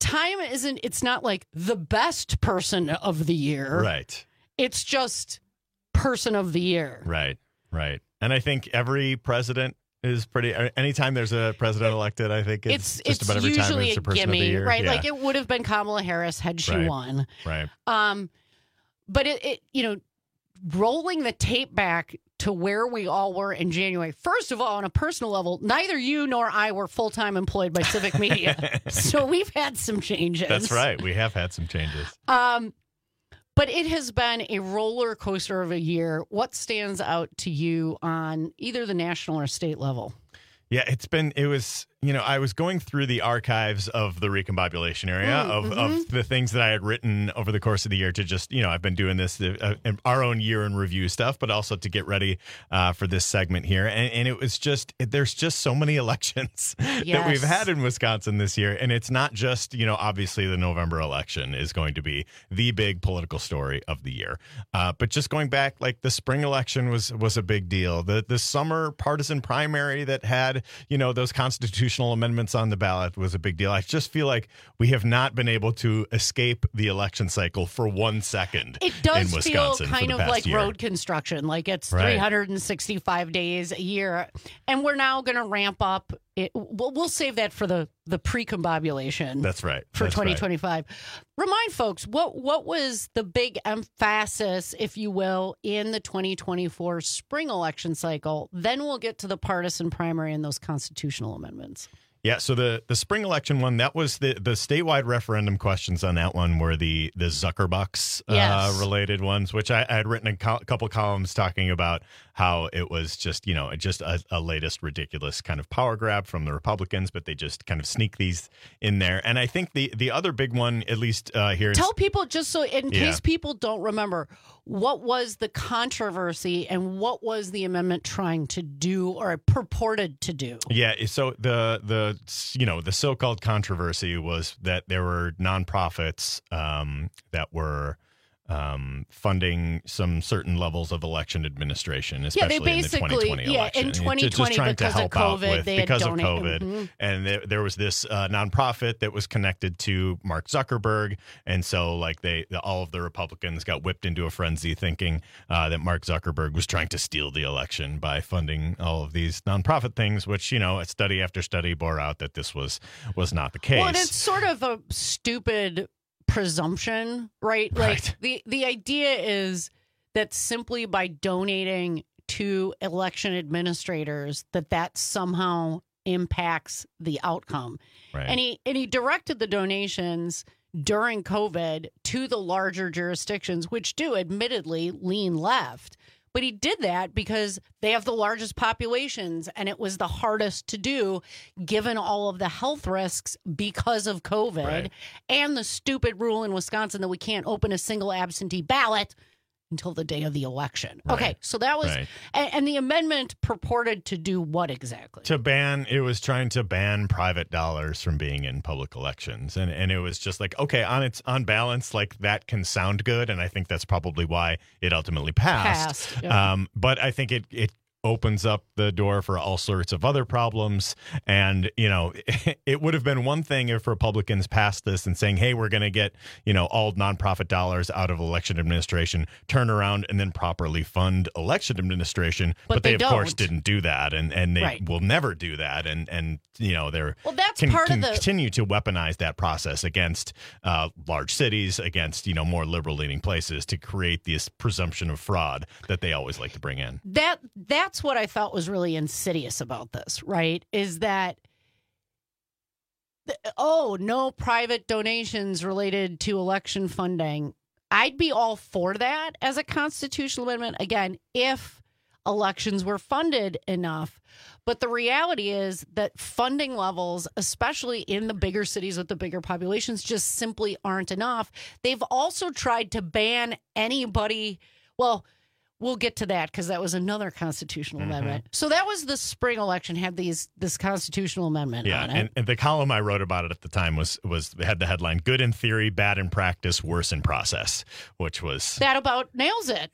time isn't, it's not like the best person of the year. Right. It's just person of the year. Right. Right. And I think every president is pretty, anytime there's a president elected, I think it's, It's, just it's about every time usually it's a a person gimme, of the year. right? Yeah. Like it would have been Kamala Harris had she Right. won. Right. Um, but it, it, you know, rolling the tape back to where we all were in January. First of all, on a personal level, neither you nor I were full-time employed by Civic Media. So we've had some changes. That's right. We have had some changes. Um, but it has been a roller coaster of a year. What stands out to you on either the national or state level? Yeah, it's been, it was, you know, I was going through the archives of the recombobulation area Mm, of, mhm. of the things that I had written over the course of the year to just, you know, I've been doing this, uh, our own year in review stuff, but also to get ready uh, for this segment here. And, and it was just, there's just so many elections that Yes. we've had in Wisconsin this year. And it's not just, you know, obviously the November election is going to be the big political story of the year. Uh, but just going back, like the spring election was, was a big deal. The, the summer partisan primary that had, you know, those constitutional amendments on the ballot was a big deal. I just feel like we have not been able to escape the election cycle for one second. It does in feel Wisconsin for kind the of past like year. road construction, like it's Right. three hundred sixty-five days a year. And we're now going to ramp up. It, we'll, we'll save that for the, the pre-combobulation. That's right. For That's right. twenty twenty-five. Remind folks, what, what was the big emphasis, if you will, in the twenty twenty-four spring election cycle? Then we'll get to the partisan primary and those constitutional amendments. Yeah, so the, the spring election one, that was the, the statewide referendum questions on that one were the the Zuckerbucks uh, Yes. related ones, which I, I had written a co- couple columns talking about how it was just, you know, just a, a latest ridiculous kind of power grab from the Republicans, but they just kind of sneak these in there. And I think the, the other big one, at least uh, here in Tell people, just so in Yeah. case people don't remember, what was the controversy and what was the amendment trying to do or purported to do? Yeah, so the the you know the so-called controversy was that there were nonprofits um, that were um, funding some certain levels of election administration, Yeah, especially they in the twenty basically- twenty yeah, election. in Just- twenty just twenty trying to because of help out COVID, with- they had because of donated- COVID, mhm. and there, there was this uh, nonprofit that was connected to Mark Zuckerberg, and so like they the, all of the Republicans got whipped into a frenzy, thinking uh, that Mark Zuckerberg was trying to steal the election by funding all of these nonprofit things, which you know, a study after study bore out that this was was not the case. Well, and it's sort of a stupid presumption, right? Like Right. the the idea is that simply by donating to election administrators, that that somehow impacts the outcome. Right. And he and he directed the donations during COVID to the larger jurisdictions, which do admittedly lean left. But he did that because they have the largest populations and it was the hardest to do given all of the health risks because of COVID Right. and the stupid rule in Wisconsin that we can't open a single absentee ballot until the day of the election. Right. Okay, so that was, Right. and, and the amendment purported to do what exactly? to ban it was trying to ban private dollars from being in public elections, and and it was just like, okay, on its on balance, like that can sound good, and I think that's probably why it ultimately passed, Passed, yeah. um but I think it it opens up the door for all sorts of other problems. And, you know, it would have been one thing if Republicans passed this and saying, hey, we're going to get, you know, all nonprofit dollars out of election administration, turn around and then properly fund election administration. But But, they, they of course, don't. didn't do that. And, and they Right. will never do that. And, and you know, they're Well, that's can, part of can the- continue to weaponize that process against uh, large cities, against, you know, more liberal leaning places to create this presumption of fraud that they always like to bring in. That that's what I thought was really insidious about this, right? Is that th- oh, no private donations related to election funding. I'd be all for that as a constitutional amendment, again, if elections were funded enough. But the reality is that funding levels, especially in the bigger cities with the bigger populations, just simply aren't enough. They've also tried to ban anybody. Well, we'll get to that because that was another constitutional Mhm. amendment. So that was the spring election, had these this constitutional amendment Yeah, on it. and, and the column I wrote about it at the time was was had the headline "Good in theory, bad in practice, worse in process," which was that about nails it. yeah,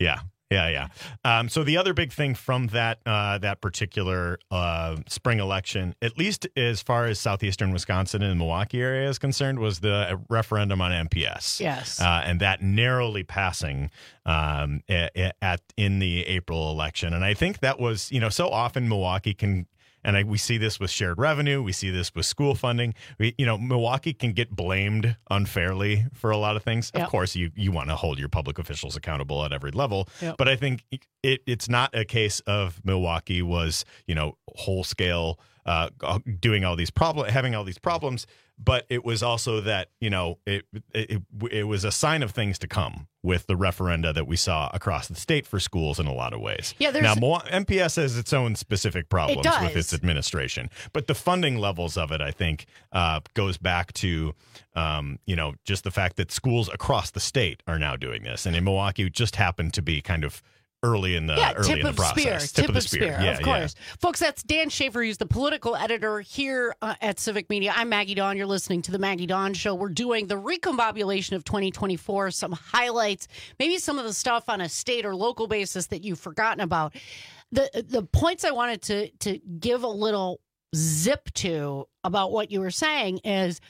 Yeah, yeah. Um, so the other big thing from that uh, that particular uh, spring election, at least as far as southeastern Wisconsin and Milwaukee area is concerned, was the referendum on M P S. Yes, uh, and that narrowly passing um, at, at in the April election. And I think that was, you know, so often Milwaukee can. And I, we see this with shared revenue. We see this with school funding. We, you know, Milwaukee can get blamed unfairly for a lot of things. Yep. Of course, you, you want to hold your public officials accountable at every level. Yep. But I think it, it's not a case of Milwaukee was, you know, whole scale uh, doing all these problem, having all these problems. But it was also that, you know, it, it it was a sign of things to come with the referenda that we saw across the state for schools in a lot of ways. Yeah, there's, now, Mo- M P S has its own specific problems it with its administration, but the funding levels of it, I think, uh, goes back to, um, you know, just the fact that schools across the state are now doing this, and in Milwaukee, just happened to be kind of early in the yeah, early tip in the of process. Spear, tip, tip of spear, spear yeah, of course. Yeah. Folks, that's Dan Schaefer. He's the political editor here uh, at Civic Media. I'm Maggie Dawn. You're listening to the Maggie Dawn Show. We're doing the recombobulation of twenty twenty-four, some highlights, maybe some of the stuff on a state or local basis that you've forgotten about. The the points I wanted to to give a little zip to about what you were saying is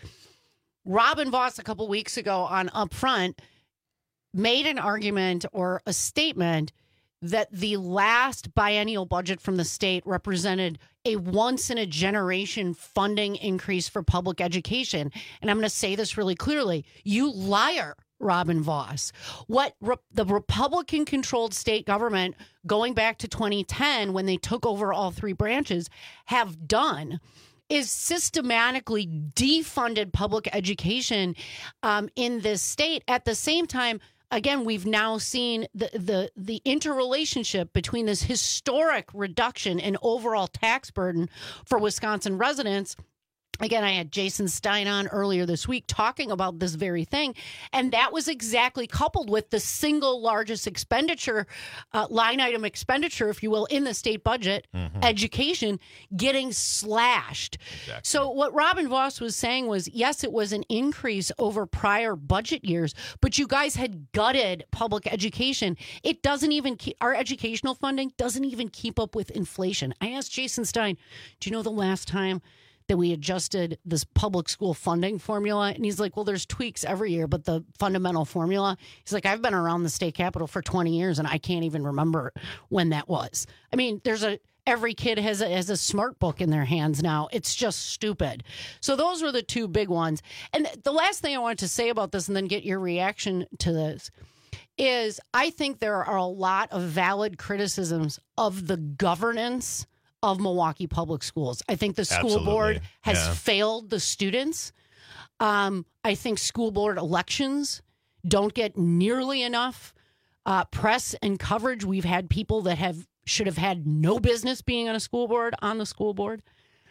Robin Vos a couple weeks ago on Upfront made an argument or a statement that the last biennial budget from the state represented a once-in-a-generation funding increase for public education. And I'm going to say this really clearly. You liar, Robin Vos. What re- the Republican-controlled state government, going back to twenty ten when they took over all three branches, have done is systematically defunded public education um, in this state. At the same time, again, we've now seen the, the the interrelationship between this historic reduction in overall tax burden for Wisconsin residents. Again, I had Jason Stein on earlier this week talking about this very thing, and that was exactly coupled with the single largest expenditure, uh, line item expenditure, if you will, in the state budget, mm-hmm. education, getting slashed. Exactly. So what Robin Vos was saying was, yes, it was an increase over prior budget years, but you guys had gutted public education. It doesn't even keep, our educational funding doesn't even keep up with inflation. I asked Jason Stein, do you know the last time that we adjusted this public school funding formula? And he's like, well, there's tweaks every year, but the fundamental formula, he's like, I've been around the state capitol for twenty years and I can't even remember when that was. I mean, there's a, every kid has a, has a smart book in their hands now. It's just stupid. So those were the two big ones. And the last thing I wanted to say about this and then get your reaction to this is I think there are a lot of valid criticisms of the governance of Milwaukee Public Schools. I think the school Absolutely. board has yeah. failed the students. Um, I think school board elections don't get nearly enough uh, press and coverage. We've had people that have should have had no business being on a school board on the school board.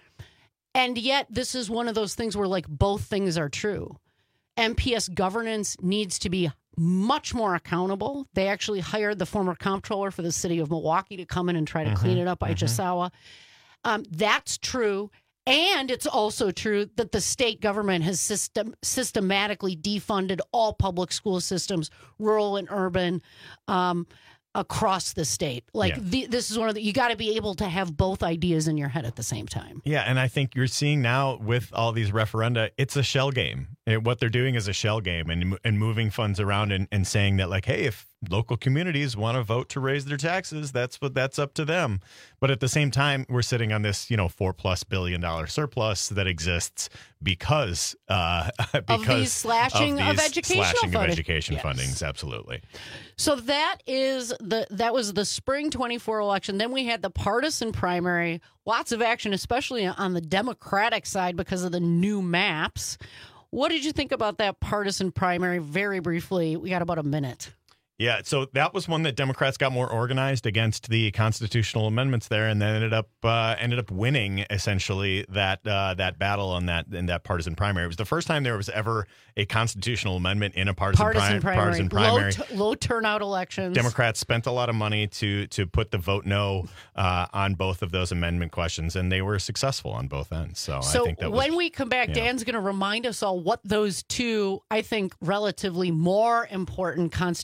And yet this is one of those things where like both things are true. M P S governance needs to be much more accountable. They actually hired the former comptroller for the city of Milwaukee to come in and try to mm-hmm, clean it up, mm-hmm. Ichisawa. Um, that's true. And it's also true that the state government has system, systematically defunded all public school systems, rural and urban, um, across the state. Like yeah. the, this is one of the, you got to be able to have both ideas in your head at the same time. Yeah. And I think you're seeing now with all these referenda, it's a shell game. It, what they're doing is a shell game and, and moving funds around and, and saying that like, hey, if local communities want to vote to raise their taxes, that's what that's up to them. But at the same time, we're sitting on this, you know, four plus billion dollar surplus that exists because, uh, because of these slashing of, of, these educational slashing funding. of education Yes. fundings. Absolutely. So that is the that was the spring twenty-four election. Then we had the partisan primary. Lots of action, especially on the Democratic side because of the new maps. What did you think about that partisan primary? Very briefly, we got about a minute. Yeah, so that was one that Democrats got more organized against the constitutional amendments there, and then ended up uh, ended up winning essentially that uh, that battle on that in that partisan primary. It was the first time there was ever a constitutional amendment in a partisan, partisan pri- primary. Partisan primary. Low, t- low turnout elections. Democrats spent a lot of money to to put the vote no uh, on both of those amendment questions, and they were successful on both ends. So, so I think that was, when we come back, you know, Dan's going to remind us all what those two, I think, relatively more important constitutional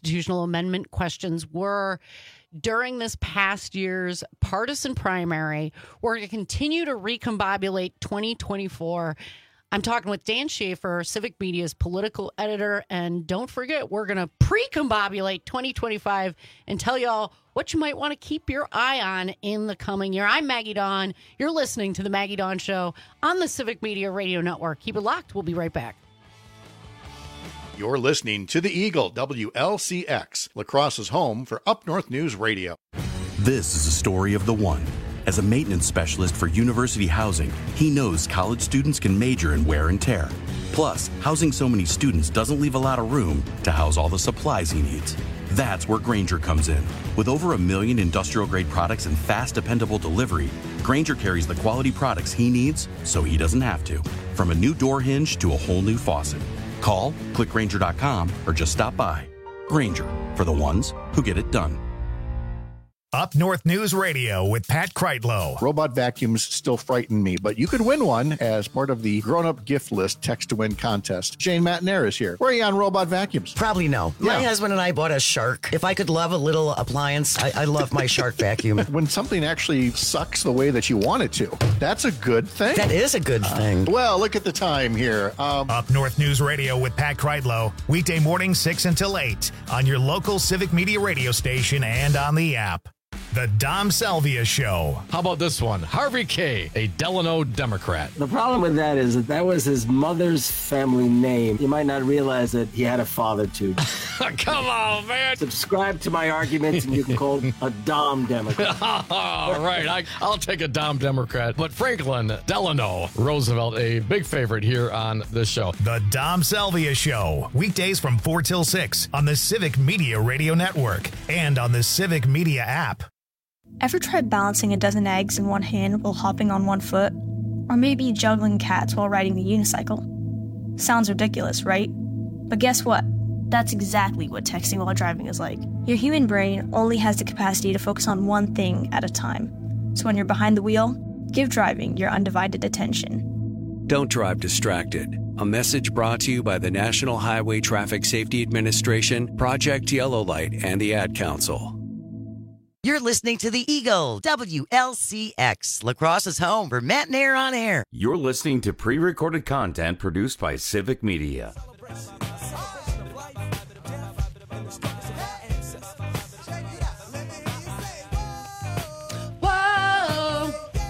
constitutional amendment questions were during this past year's partisan primary. We're going to continue to recombobulate twenty twenty-four. I'm talking with Dan Schaefer, Civic Media's political editor. And don't forget, we're going to pre-combobulate twenty twenty-five and tell y'all what you might want to keep your eye on in the coming year. I'm Maggie Dawn. You're listening to The Maggie Dawn Show on the Civic Media Radio Network. Keep it locked. We'll be right back. You're listening to the Eagle, W L C X, La Crosse's home for Up North News Radio. This is a story of the one. As a maintenance specialist for university housing, he knows college students can major in wear and tear. Plus, housing so many students doesn't leave a lot of room to house all the supplies he needs. That's where Grainger comes in. With over a million industrial-grade products and fast, dependable delivery, Grainger carries the quality products he needs so he doesn't have to. From a new door hinge to a whole new faucet. Call, click Grainger dot com, or just stop by. Grainger, for the ones who get it done. Up North News Radio with Pat Kreitlow. Robot vacuums still frighten me, but you could win one as part of the grown-up gift list text-to-win contest. Jane Matnair is here. Where are you on robot vacuums? Probably no. Yeah. My husband and I bought a Shark. If I could love a little appliance, I, I love my Shark vacuum. When something actually sucks the way that you want it to, that's a good thing. That is a good thing. Uh, well, look at the time here. Um, Up North News Radio with Pat Kreitlow. Weekday mornings six until eight on your local Civic Media radio station and on the app. The Dom Salvia Show. How about this one? Harvey K., a Delano Democrat. The problem with that is that that was his mother's family name. You might not realize that he had a father, too. Come on, man. Subscribe to my arguments and you can call him a Dom Democrat. All right, I, I'll take a Dom Democrat. But Franklin Delano Roosevelt, a big favorite here on this show. The Dom Salvia Show. Weekdays from four till six on the Civic Media Radio Network and on the Civic Media app. Ever tried balancing a dozen eggs in one hand while hopping on one foot? Or maybe juggling cats while riding the unicycle? Sounds ridiculous, right? But guess what? That's exactly what texting while driving is like. Your human brain only has the capacity to focus on one thing at a time. So when you're behind the wheel, give driving your undivided attention. Don't drive distracted. A message brought to you by the National Highway Traffic Safety Administration, Project Yellow Light, and the Ad Council. You're listening to the Eagle, W L C X, La Crosse's home for Matt Nair on air. You're listening to pre-recorded content produced by Civic Media. Whoa!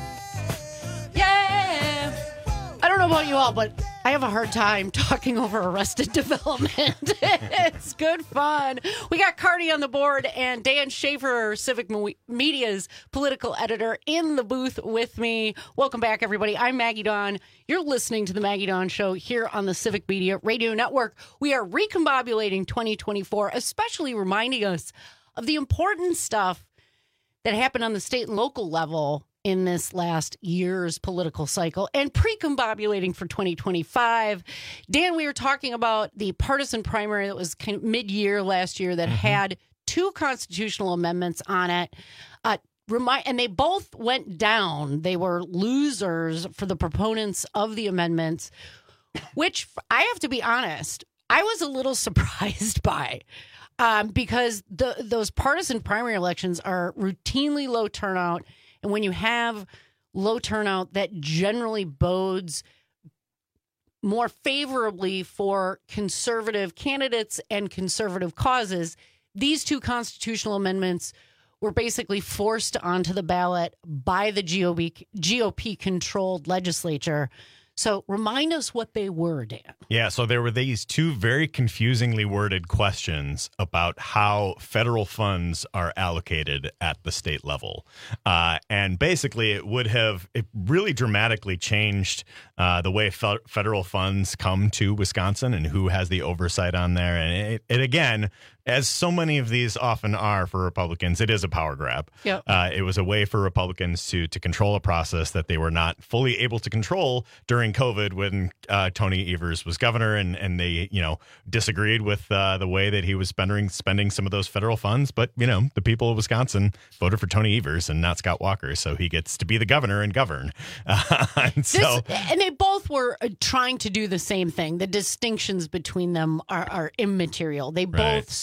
Yeah! I don't know about you all, but I have a hard time talking over Arrested Development. It's good fun. We got Cardi on the board and Dan Schaefer, Civic Media's political editor, in the booth with me. Welcome back, everybody. I'm Maggie Dawn. You're listening to the Maggie Dawn Show here on the Civic Media Radio Network. We are recombobulating twenty twenty-four, especially reminding us of the important stuff that happened on the state and local level in this last year's political cycle and pre-combobulating for twenty twenty-five. Dan, we were talking about the partisan primary that was kind of mid-year last year that mm-hmm. had two constitutional amendments on it. Uh, remind, and they both went down. They were losers for the proponents of the amendments, which I have to be honest, I was a little surprised by. Um, because the those partisan primary elections are routinely low turnout. And when you have low turnout, that generally bodes more favorably for conservative candidates and conservative causes. These two constitutional amendments were basically forced onto the ballot by the G O P-controlled legislature. So remind us what they were, Dan. Yeah, so there were these two very confusingly worded questions about how federal funds are allocated at the state level. Uh, and basically, it would have it really dramatically changed uh, the way fe- federal funds come to Wisconsin and who has the oversight on there. And it, it again, as so many of these often are for Republicans, it is a power grab. Yep. Uh, it was a way for Republicans to to control a process that they were not fully able to control during COVID when uh, Tony Evers was governor, and, and they, you know, disagreed with uh, the way that he was spending spending some of those federal funds. But, you know, the people of Wisconsin voted for Tony Evers and not Scott Walker, so he gets to be the governor and govern. Uh, and so, this, and they both were trying to do the same thing. The distinctions between them are, are immaterial. They both right. saw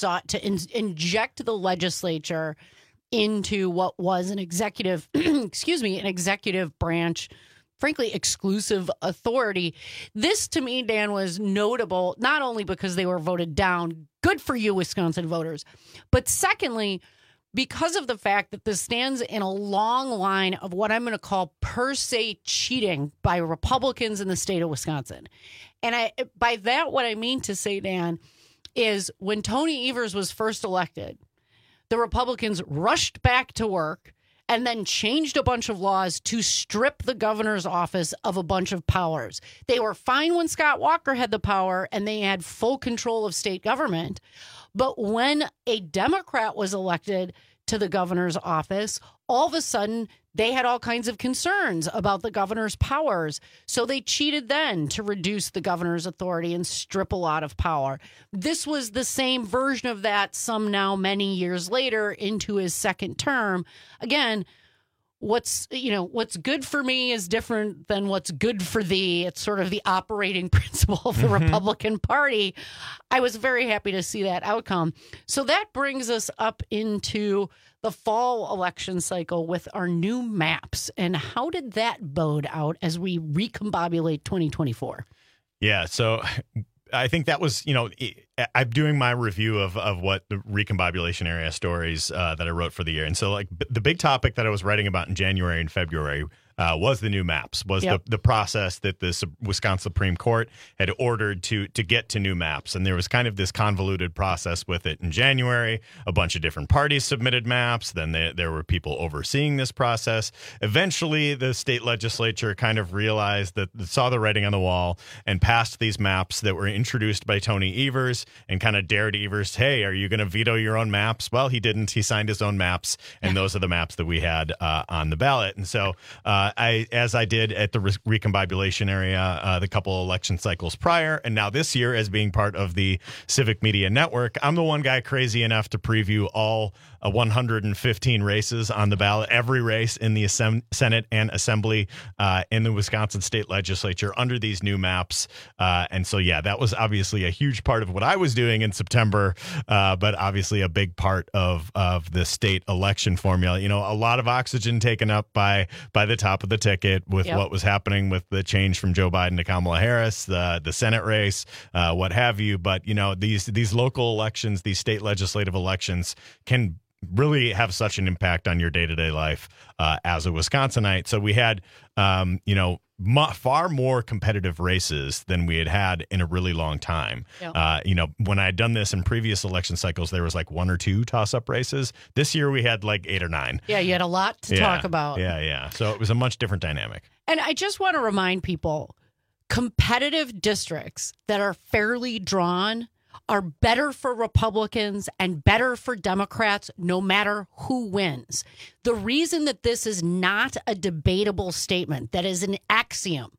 sought to in- inject the legislature into what was an executive, excuse me, an executive branch, frankly, exclusive authority. This, to me, Dan, was notable, not only because they were voted down, good for you, Wisconsin voters, but secondly, because of the fact that this stands in a long line of what I'm going to call per se cheating by Republicans in the state of Wisconsin. And I, by that, what I mean to say, Dan, is when Tony Evers was first elected, the Republicans rushed back to work and then changed a bunch of laws to strip the governor's office of a bunch of powers. They were fine when Scott Walker had the power and they had full control of state government. But when a Democrat was elected to the governor's office, all of a sudden they had all kinds of concerns about the governor's powers. So they cheated then to reduce the governor's authority and strip a lot of power. This was the same version of that some now many years later into his second term. Again, what's, you know, what's good for me is different than what's good for thee. It's sort of the operating principle of the mm-hmm. Republican Party. I was very happy to see that outcome. So that brings us up into the fall election cycle with our new maps. And how did that bode out as we recombobulate twenty twenty-four? Yeah, so I think that was, you know, I'm doing my review of, of what the recombobulation area stories uh, that I wrote for the year. And so, like, b- the big topic that I was writing about in January and February uh, was the new maps, was yep. the, the process that the Wisconsin Supreme Court had ordered to to get to new maps. And there was kind of this convoluted process with it in January. A bunch of different parties submitted maps. Then they, there were people overseeing this process. Eventually, the state legislature kind of realized that, saw the writing on the wall and passed these maps that were introduced by Tony Evers and kind of dared Evers, hey, are you going to veto your own maps? Well, he didn't. He signed his own maps, and those are the maps that we had uh, on the ballot. And so uh, I, as I did at the re- recombobulation area uh, the couple election cycles prior, and now this year as being part of the Civic Media Network, I'm the one guy crazy enough to preview all uh, one hundred fifteen races on the ballot, every race in the Assemb- Senate and Assembly uh, in the Wisconsin State Legislature under these new maps. Uh, and so, yeah, that was obviously a huge part of what I was doing in September, uh, but obviously a big part of of the state election formula. You know, a lot of oxygen taken up by by the top of the ticket with yep. what was happening with the change from Joe Biden to Kamala Harris, the the Senate race, uh, what have you. But, you know, these these local elections, these state legislative elections can really have such an impact on your day-to-day life uh, as a Wisconsinite. So we had, um, you know, m- far more competitive races than we had had in a really long time. Yep. Uh, you know, when I had done this in previous election cycles, there was like one or two toss-up races. This year we had like eight or nine. Yeah, you had a lot to yeah, talk about. Yeah, yeah. So it was a much different dynamic. And I just want to remind people, competitive districts that are fairly drawn are better for Republicans and better for Democrats, no matter who wins. The reason that this is not a debatable statement, that is an axiom,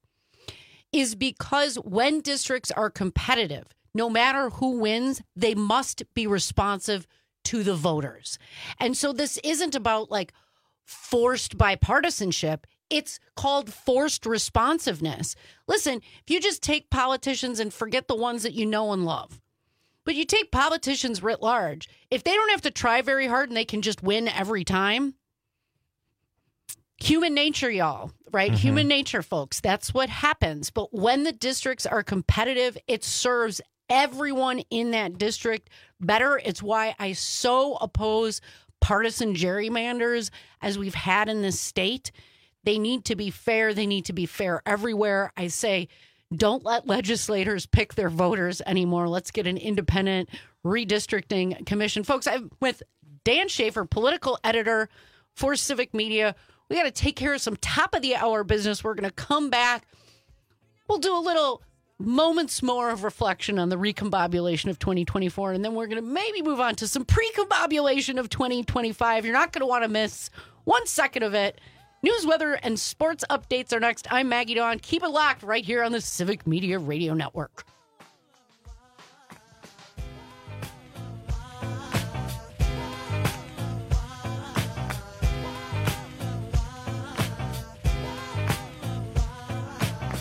is because when districts are competitive, no matter who wins, they must be responsive to the voters. And so this isn't about like forced bipartisanship. It's called forced responsiveness. Listen, if you just take politicians and forget the ones that you know and love, but you take politicians writ large, if they don't have to try very hard and they can just win every time, human nature, y'all, right? Mm-hmm. Human nature, folks. That's what happens. But when the districts are competitive, it serves everyone in that district better. It's why I so oppose partisan gerrymanders as we've had in this state. They need to be fair. They need to be fair everywhere. I say, don't let legislators pick their voters anymore. Let's get an independent redistricting commission. Folks, I'm with Dan Schaefer, political editor for Civic Media. We got to take care of some top of the hour business. We're going to come back. We'll do a little moments more of reflection on the recombobulation of twenty twenty-four, and then we're going to maybe move on to some pre-combobulation of twenty twenty-five. You're not going to want to miss one second of it. News, weather, and sports updates are next. I'm Maggie Dawn. Keep it locked right here on the Civic Media Radio Network.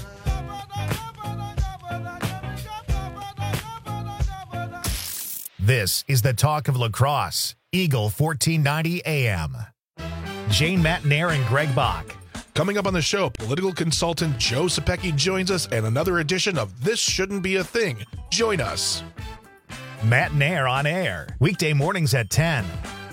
This This is the talk of lacrosse. Eagle fourteen ninety A M. Jane Matnair and Greg Bach. Coming up on the show, political consultant Joe Sapecki joins us and another edition of This Shouldn't Be a Thing. Join us. Matnair on air, weekday mornings at ten.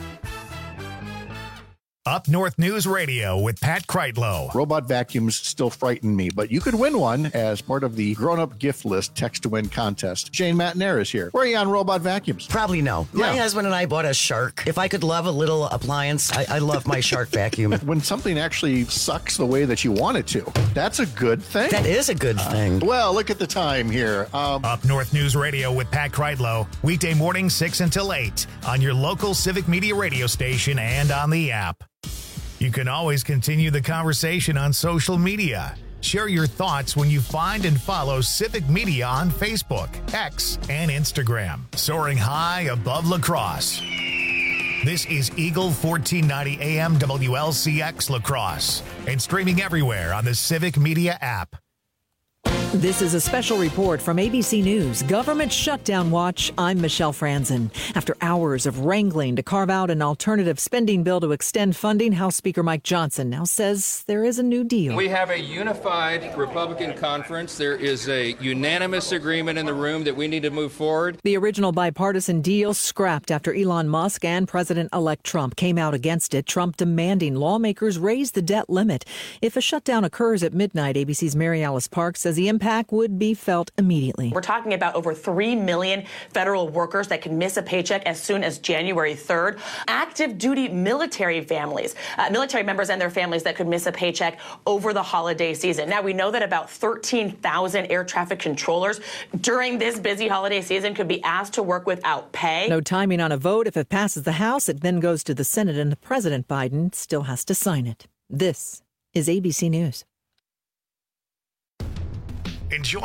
Up North News Radio with Pat Kreitlow. Robot vacuums still frighten me, but you could win one as part of the grown-up gift list text to win contest. Jane Matnair is here. Where are you on robot vacuums? Probably no. Yeah. My husband and I bought a Shark. If I could love a little appliance, I, I love my Shark vacuum. When something actually sucks the way that you want it to, that's a good thing. That is a good thing. Uh, well, look at the time here. Um, Up North News Radio with Pat Kreitlow. Weekday mornings six until eight on your local Civic Media radio station and on the app. You can always continue the conversation on social media. Share your thoughts when you find and follow Civic Media on Facebook, X, and Instagram. Soaring high above lacrosse. This is Eagle fourteen ninety A M W L C X Lacrosse and streaming everywhere on the Civic Media app. This is a special report from A B C News, Government Shutdown Watch. I'm Michelle Franzen. After hours of wrangling to carve out an alternative spending bill to extend funding, House Speaker Mike Johnson now says there is a new deal. We have a unified Republican conference. There is a unanimous agreement in the room that we need to move forward. The original bipartisan deal scrapped after Elon Musk and President-elect Trump came out against it, Trump demanding lawmakers raise the debt limit. If a shutdown occurs at midnight, A B C's Mary Alice Parks says the impact would be felt immediately. We're talking about over three million federal workers that can miss a paycheck as soon as January third. Active duty military families, uh, military members and their families that could miss a paycheck over the holiday season. Now, we know that about thirteen thousand air traffic controllers during this busy holiday season could be asked to work without pay. No timing on a vote. If it passes the House, it then goes to the Senate, and President Biden still has to sign it. This is A B C News. Enjoy